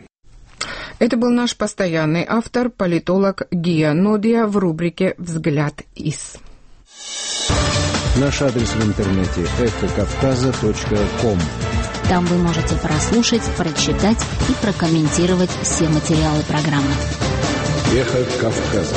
Это был наш постоянный автор, политолог Гия Нодия в рубрике «Взгляд из». Наш адрес в интернете эхокавказа.ком. Там вы можете прослушать, прочитать и прокомментировать все материалы программы. Эхо Кавказа.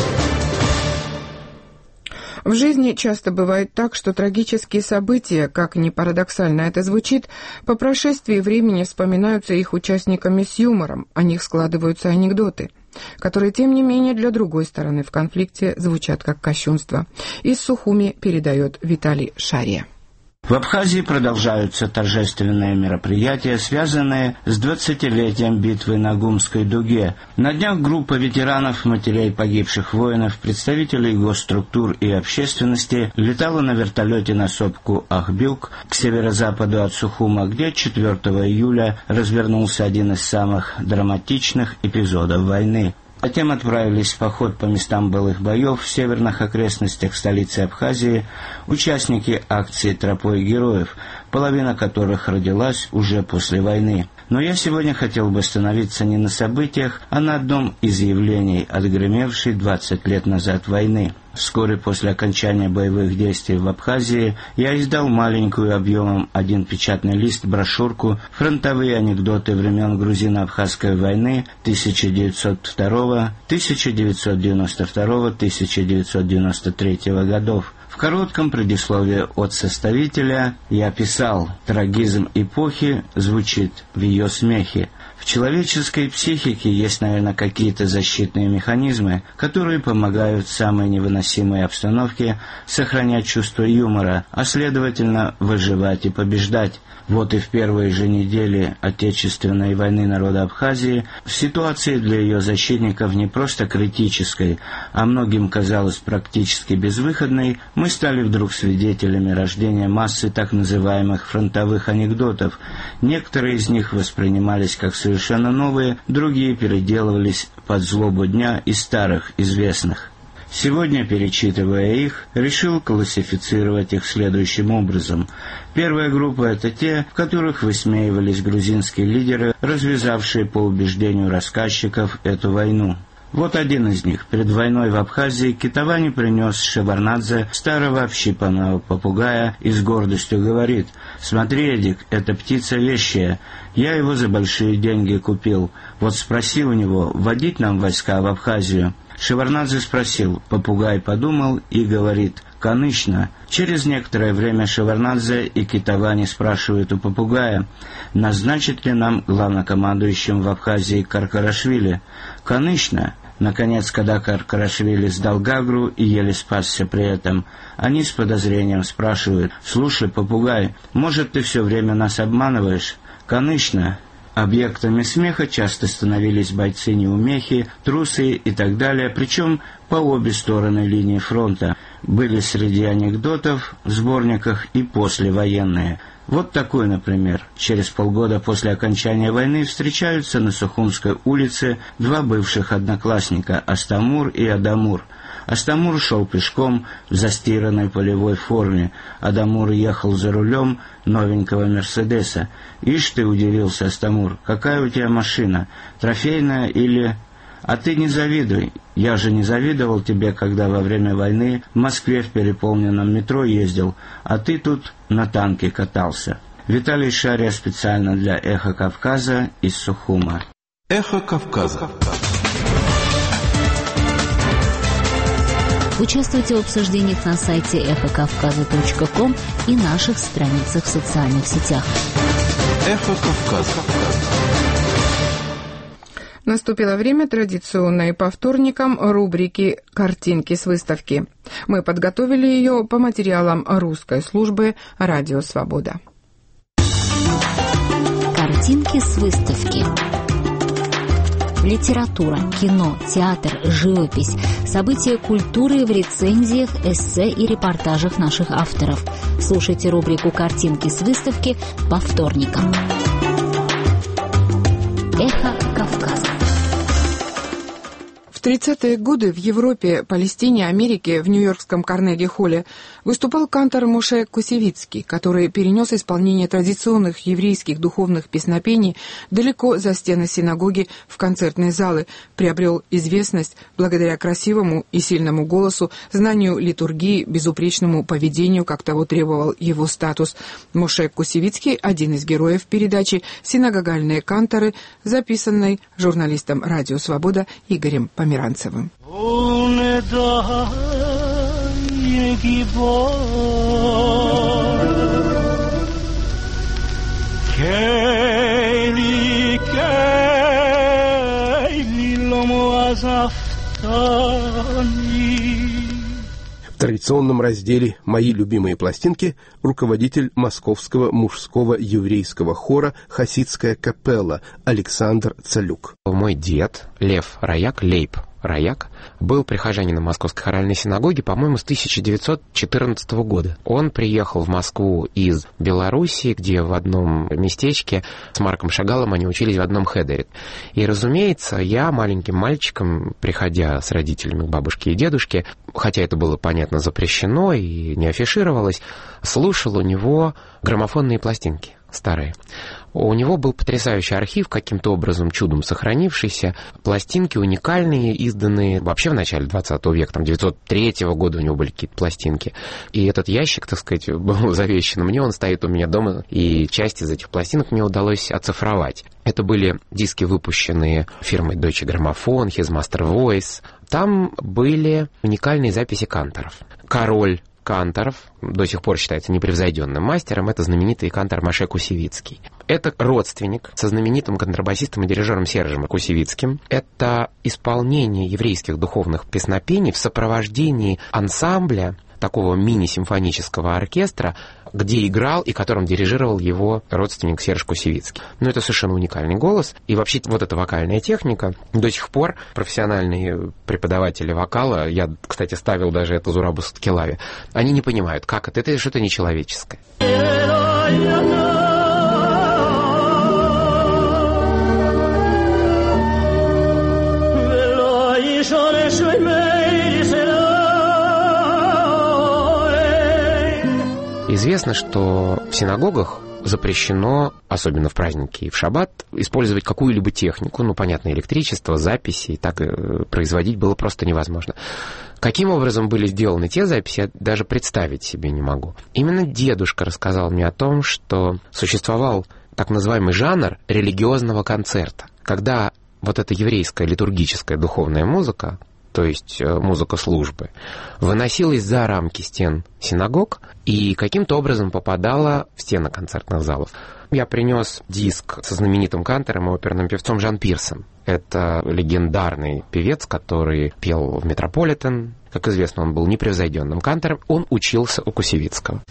В жизни часто бывает так, что трагические события, как ни парадоксально это звучит, по прошествии времени вспоминаются их участниками с юмором, о них складываются анекдоты, которые, тем не менее, для другой стороны в конфликте звучат как кощунство. Из Сухуми передает Виталий Шария. В Абхазии продолжаются торжественные мероприятия, связанные с 20-летием битвы на Гумской дуге. На днях группа ветеранов, матерей погибших воинов, представителей госструктур и общественности летала на вертолете на сопку Ахбюк к северо-западу от Сухума, где 4 июля развернулся один из самых драматичных эпизодов войны. Затем отправились в поход по местам былых боев в северных окрестностях столицы Абхазии участники акции «Тропой героев», половина которых родилась уже после войны. Но я сегодня хотел бы остановиться не на событиях, а на одном из явлений, отгремевшей 20 лет назад войны. Вскоре после окончания боевых действий в Абхазии я издал маленькую объемом 1 печатный лист брошюрку «Фронтовые анекдоты времен грузино-абхазской войны 1902, 1992, 1993 годов», В коротком предисловии от составителя я писал: трагизм эпохи звучит в ее смехе. В человеческой психике есть, наверное, какие-то защитные механизмы, которые помогают в самой невыносимой обстановке сохранять чувство юмора, а следовательно выживать и побеждать. Вот и в первые же недели Отечественной войны народа Абхазии ситуация для ее защитников не просто критической, а многим казалась практически безвыходной, мы стали вдруг свидетелями рождения массы так называемых фронтовых анекдотов. Некоторые из них воспринимались как совершенно новые, другие переделывались под злобу дня из старых, известных. Сегодня, перечитывая их, решил классифицировать их следующим образом. Первая группа — это те, в которых высмеивались грузинские лидеры, развязавшие по убеждению рассказчиков эту войну. Вот один из них. Перед войной в Абхазии Китавани принес Шеварднадзе старого общипанного попугая и с гордостью говорит: «Смотри, Эдик, это птица вещая. Я его за большие деньги купил. Вот спроси у него, вводить нам войска в Абхазию». Шеварднадзе спросил, попугай подумал и говорит: «Конечно». Через некоторое время Шеварднадзе и Китавани спрашивают у попугая, назначит ли нам главнокомандующим в Абхазии Каркарашвили. «Конечно». Наконец, когда Каркарашвили сдал Гагру и еле спасся при этом, они с подозрением спрашивают: «Слушай, попугай, может, ты все время нас обманываешь?» «Конечно». Объектами смеха часто становились бойцы-неумехи, трусы и так далее, причем по обе стороны линии фронта. Были среди анекдотов в сборниках и послевоенные. Вот такой, например. Через полгода после окончания войны встречаются на Сухумской улице два бывших одноклассника — Астамур и Адамур. Астамур шел пешком в застиранной полевой форме. Адамур ехал за рулем новенького «Мерседеса». «Ишь ты», — удивился Астамур, — «какая у тебя машина? Трофейная или...» «А ты не завидуй. Я же не завидовал тебе, когда во время войны в Москве в переполненном метро ездил, а ты тут на танке катался». Виталий Шария специально для «Эхо Кавказа» из Сухума. «Эхо Кавказа». Участвуйте в обсуждениях на сайте эхокавказа.ком и наших страницах в социальных сетях. «Эхо Кавказа». Наступило время традиционной по вторникам рубрики «Картинки с выставки». Мы подготовили ее по материалам русской службы «Радио Свобода». Картинки с выставки. Литература, кино, театр, живопись, события культуры в рецензиях, эссе и репортажах наших авторов. Слушайте рубрику «Картинки с выставки» по вторникам. Эхо Кавказа. В 30-е годы в Европе, Палестине, Америке, в Нью-Йоркском Карнеги-холле выступал кантор Моше Кусевицкий, который перенес исполнение традиционных еврейских духовных песнопений далеко за стены синагоги в концертные залы, приобрел известность благодаря красивому и сильному голосу, знанию литургии, безупречному поведению, как того требовал его статус. Моше Кусевицкий – один из героев передачи «Синагогальные канторы», записанной журналистом «Радио Свобода» Игорем Померанцевым. В традиционном разделе «Мои любимые пластинки» руководитель Московского мужского еврейского хора «Хасидская капелла» Александр Цалюк. Мой дед Лев Рояк, Лейб Рояк, был прихожанином Московской хоральной синагоги, по-моему, с 1914 года. Он приехал в Москву из Белоруссии, где в одном местечке с Марком Шагалом они учились в одном хедере. И, разумеется, я маленьким мальчиком, приходя с родителями к бабушке и дедушке, хотя это было, понятно, запрещено и не афишировалось, слушал у него граммофонные пластинки старые. У него был потрясающий архив, каким-то образом чудом сохранившийся. Пластинки уникальные, изданные вообще в начале 20 века, там 903 года у него были какие-то пластинки. И этот ящик, так сказать, был завещан мне, он стоит у меня дома, и часть из этих пластинок мне удалось оцифровать. Это были диски, выпущенные фирмой Deutsche Grammophon, His Master Voice. Там были уникальные записи канторов. Король канторов, до сих пор считается непревзойденным мастером, это знаменитый кантор Моше Кусевицкий. Это родственник со знаменитым контрабасистом и дирижером Сержем Кусевицким. Это исполнение еврейских духовных песнопений в сопровождении ансамбля, такого мини-симфонического оркестра, где играл и которым дирижировал его родственник Серж Кусевицкий. Но это совершенно уникальный голос. И вообще вот эта вокальная техника до сих пор профессиональные преподаватели вокала, я, кстати, ставил даже это Зурабу Суткелави, они не понимают, как это что-то нечеловеческое. Известно, что в синагогах запрещено, особенно в праздники и в шаббат, использовать какую-либо технику, понятно, электричество, записи, и так производить было просто невозможно. Каким образом были сделаны те записи, я даже представить себе не могу. Именно дедушка рассказал мне о том, что существовал так называемый жанр религиозного концерта, когда вот эта еврейская литургическая духовная музыка, то есть музыка службы, выносилась за рамки стен синагог и каким-то образом попадала в стены концертных залов. Я принес диск со знаменитым кантором и оперным певцом Жан Пирсом. Это легендарный певец, который пел в Метрополитен. Как известно, он был непревзойденным кантором. Он учился у Кусевицкого.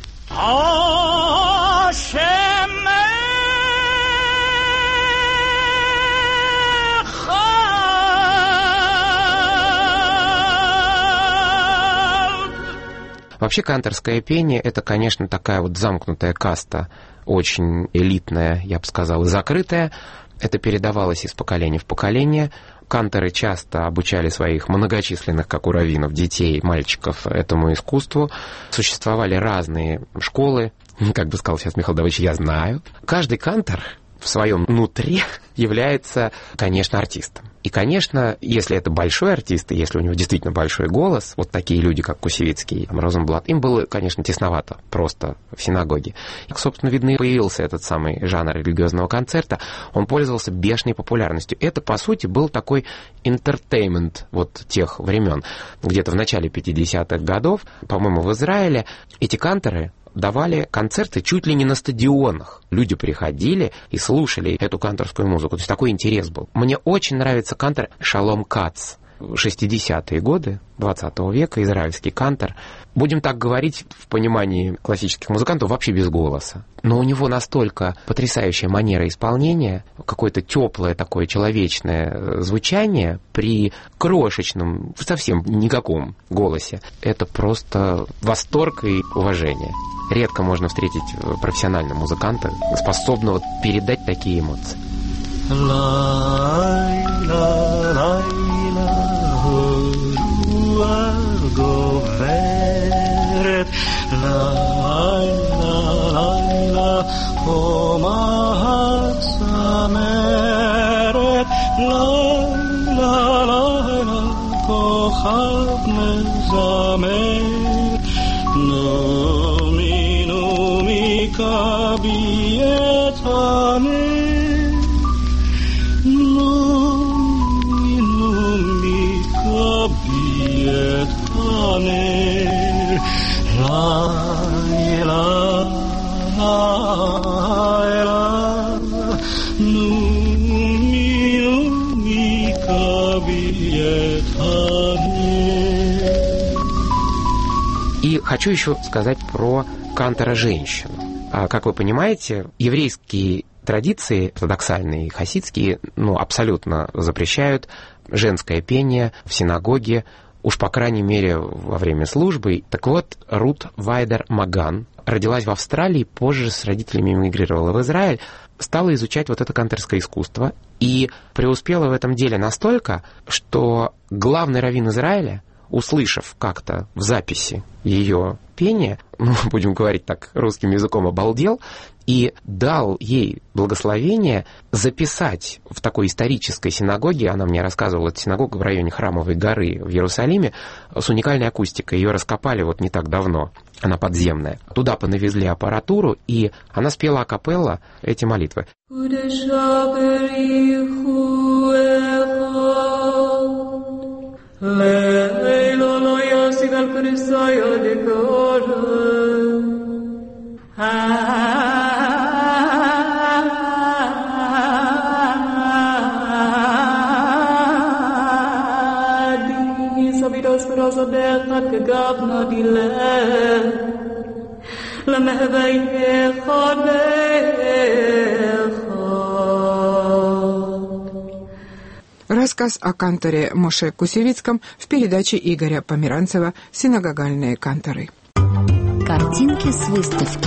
Вообще канторское пение — это, конечно, такая вот замкнутая каста, очень элитная, я бы сказал, и закрытая. Это передавалось из поколения в поколение. Канторы часто обучали своих многочисленных, как у раввинов, детей, мальчиков этому искусству. Существовали разные школы. Как бы сказал сейчас Михаил Давыдович, я знаю. Каждый кантор в своем нутре является, конечно, артистом. И, конечно, если это большой артист, и если у него действительно большой голос, вот такие люди, как Кусевицкий, Розенблат, им было, конечно, тесновато просто в синагоге. И, собственно, видно, и появился этот самый жанр религиозного концерта. Он пользовался бешеной популярностью. Это, по сути, был такой entertainment вот тех времен. Где-то в начале 50-х годов, по-моему, в Израиле эти канторы давали концерты чуть ли не на стадионах. Люди приходили и слушали эту канторскую музыку. То есть такой интерес был. Мне очень нравится кантор Шалом Кац. 60-е годы 20 века, израильский кантор. Будем так говорить в понимании классических музыкантов, вообще без голоса. Но у него настолько потрясающая манера исполнения, какое-то теплое такое человечное звучание при крошечном, совсем никаком голосе. Это просто восторг и уважение. Редко можно встретить профессионального музыканта, способного передать такие эмоции. גוברת לילה לילה חומה צמרת לילה לילה כוכב מזמר נומי נומי כבי את הנר נומי נומי כבי את הנר לילה לילה נומי נומי כבי את הנר. И хочу еще сказать про кантора женщину. Как вы понимаете, еврейские традиции, ортодоксальные и хасидские, абсолютно запрещают женское пение в синагоге, уж по крайней мере во время службы. Так вот, Рут Вайдер Маган родилась в Австралии, позже с родителями эмигрировала в Израиль, стала изучать вот это канторское искусство и преуспела в этом деле настолько, что главный раввин Израиля, услышав как-то в записи ее пение, будем говорить так русским языком, обалдел, и дал ей благословение записать в такой исторической синагоге, она мне рассказывала, это синагога в районе Храмовой горы в Иерусалиме, с уникальной акустикой. Ее раскопали вот не так давно, она подземная. Туда понавезли аппаратуру, и она спела акапелла эти молитвы. Leilo lo yasida Рассказ о канторе Моше Кусевицком в передаче Игоря Померанцева «Синагогальные канторы». Картинки с выставки.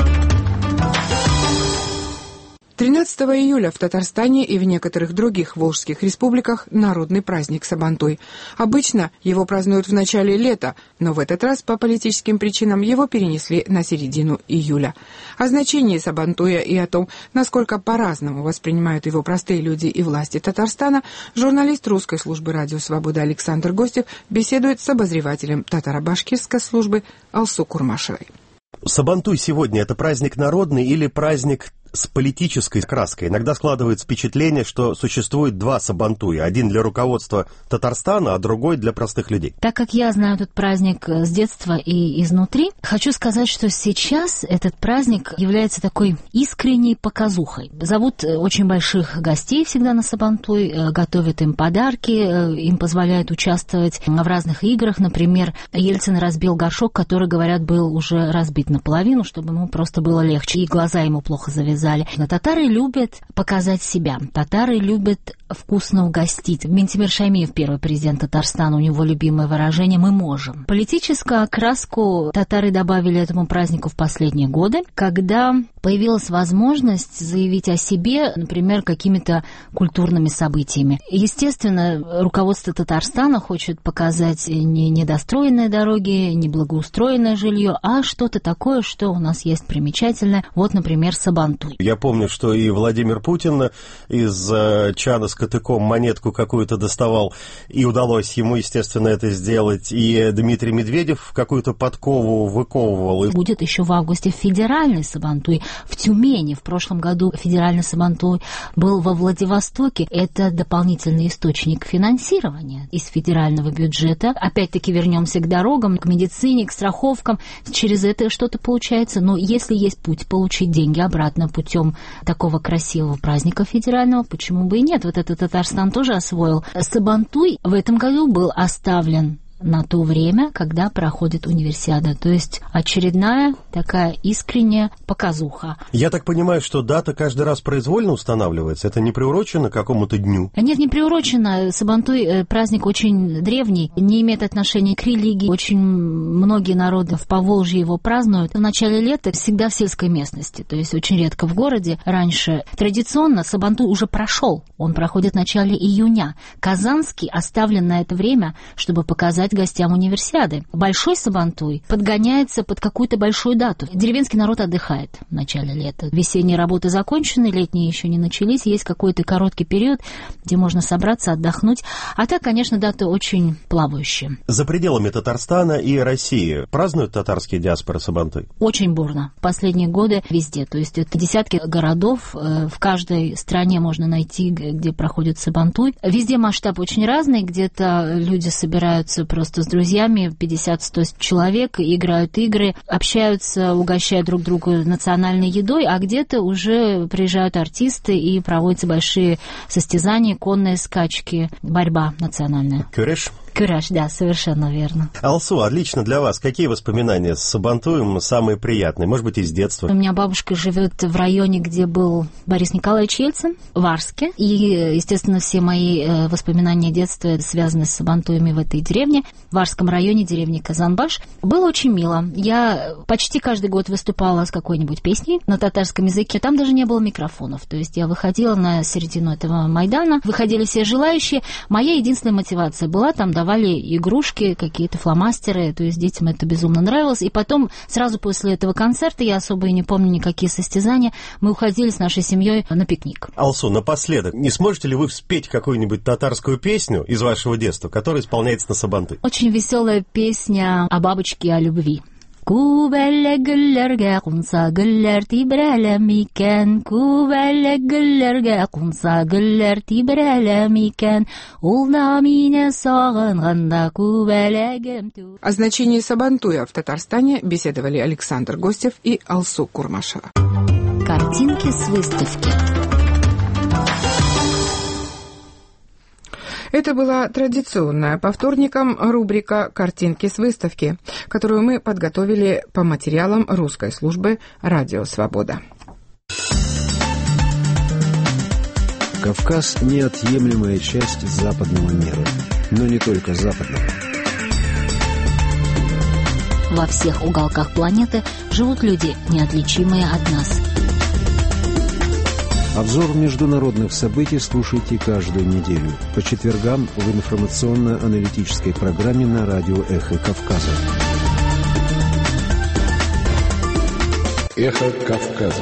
13 июля в Татарстане и в некоторых других волжских республиках народный праздник Сабантуй. Обычно его празднуют в начале лета, но в этот раз по политическим причинам его перенесли на середину июля. О значении Сабантуя и о том, насколько по-разному воспринимают его простые люди и власти Татарстана, журналист русской службы радио «Свобода» Александр Гостев беседует с обозревателем татаро-башкирской службы Алсу Курмашевой. Сабантуй сегодня – это праздник народный или праздник с политической краской? Иногда складывается впечатление, что существует два Сабантуя. Один для руководства Татарстана, а другой для простых людей. Так как я знаю этот праздник с детства и изнутри, хочу сказать, что сейчас этот праздник является такой искренней показухой. Зовут очень больших гостей всегда на Сабантуй, готовят им подарки, им позволяют участвовать в разных играх. Например, Ельцин разбил горшок, который, говорят, был уже разбит наполовину, чтобы ему просто было легче, и глаза ему плохо завязали. Но татары любят показать себя. Татары любят вкусно угостить. Ментимир Шаймиев, первый президент Татарстана, у него любимое выражение «мы можем». Политическую окраску татары добавили этому празднику в последние годы, когда появилась возможность заявить о себе, например, какими-то культурными событиями. Естественно, руководство Татарстана хочет показать не недостроенные дороги, не благоустроенное жилье, а что-то такое, что у нас есть примечательное. Вот, например, Сабантуй. Я помню, что и Владимир Путин из чана с катыком монетку какую-то доставал, и удалось ему, естественно, это сделать. И Дмитрий Медведев какую-то подкову выковывал. Будет еще в августе федеральный Сабантуй в Тюмени. В прошлом году федеральный Сабантуй был во Владивостоке. Это дополнительный источник финансирования из федерального бюджета. Опять-таки вернемся к дорогам, к медицине, к страховкам. Через это что-то получается. Но если есть путь получить деньги обратно путем такого красивого праздника федерального, почему бы и нет? Вот это Татарстан тоже освоил. Сабантуй в этом году был оставлен на то время, когда проходит универсиада. То есть очередная такая искренняя показуха. Я так понимаю, что дата каждый раз произвольно устанавливается? Это не приурочено к какому-то дню? Нет, не приурочено. Сабантуй праздник очень древний, не имеет отношения к религии. Очень многие народы в Поволжье его празднуют. В начале лета всегда в сельской местности, то есть очень редко в городе. Раньше традиционно Сабантуй уже прошел. Он проходит в начале июня. Казанский оставлен на это время, чтобы показать гостям универсиады. Большой Сабантуй подгоняется под какую-то большую дату. Деревенский народ отдыхает в начале лета. Весенние работы закончены, летние еще не начались. Есть какой-то короткий период, где можно собраться, отдохнуть. А так, конечно, дата очень плавающая. За пределами Татарстана и России празднуют татарские диаспоры Сабантуй? Очень бурно. В последние годы везде. То есть это десятки городов. В каждой стране можно найти, где проходит Сабантуй. Везде масштаб очень разный. Где-то люди собираются просто с друзьями, 50-100 человек, играют игры, общаются, угощают друг друга национальной едой, а где-то уже приезжают артисты и проводятся большие состязания, конные скачки, борьба национальная. Кюреш? Кюреш, да, совершенно верно. Алсу, отлично для вас. Какие воспоминания с Сабантуем самые приятные? Может быть, из детства? У меня бабушка живет в районе, где был Борис Николаевич Ельцин, в Арске. И, естественно, все мои воспоминания детства связаны с Сабантуями в этой деревне. В Арском районе, деревни Казанбаш. Было очень мило. Я почти каждый год выступала с какой-нибудь песней на татарском языке. Там даже не было микрофонов. То есть я выходила на середину этого Майдана. Выходили все желающие. Моя единственная мотивация была там давали игрушки, какие-то фломастеры, то есть детям это безумно нравилось. И потом, сразу после этого концерта, я особо и не помню никакие состязания, мы уходили с нашей семьей на пикник. Алсу, напоследок, не сможете ли вы спеть какую-нибудь татарскую песню из вашего детства, которая исполняется на Сабантуй? Очень веселая песня о бабочке, о любви. Күп әллә гөлләргә кунса, гөлләр тибрәләм икән. Күп әллә гөлләргә кунса, гөлләр тибрәләм икән. Ул да мине сагынганда күбәләгем тү. О значении сабантуя в Татарстане беседовали Александр Гостев и Алсу Курмашева. Картинки с выставки. Это была традиционная по вторникам рубрика «Картинки с выставки», которую мы подготовили по материалам русской службы «Радио Свобода». Кавказ – неотъемлемая часть западного мира, но не только западного. Во всех уголках планеты живут люди, неотличимые от нас. Обзор международных событий слушайте каждую неделю по четвергам в информационно-аналитической программе на радио «Эхо Кавказа». «Эхо Кавказа».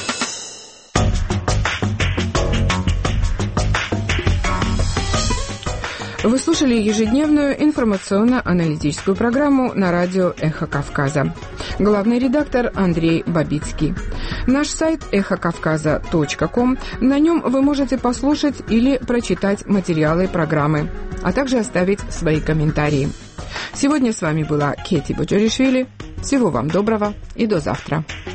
Вы слушали ежедневную информационно-аналитическую программу на радио «Эхо Кавказа». Главный редактор Андрей Бабицкий. Наш сайт эхокавказа.ком. На нем вы можете послушать или прочитать материалы программы, а также оставить свои комментарии. Сегодня с вами была Кети Боджоришвили. Всего вам доброго и до завтра.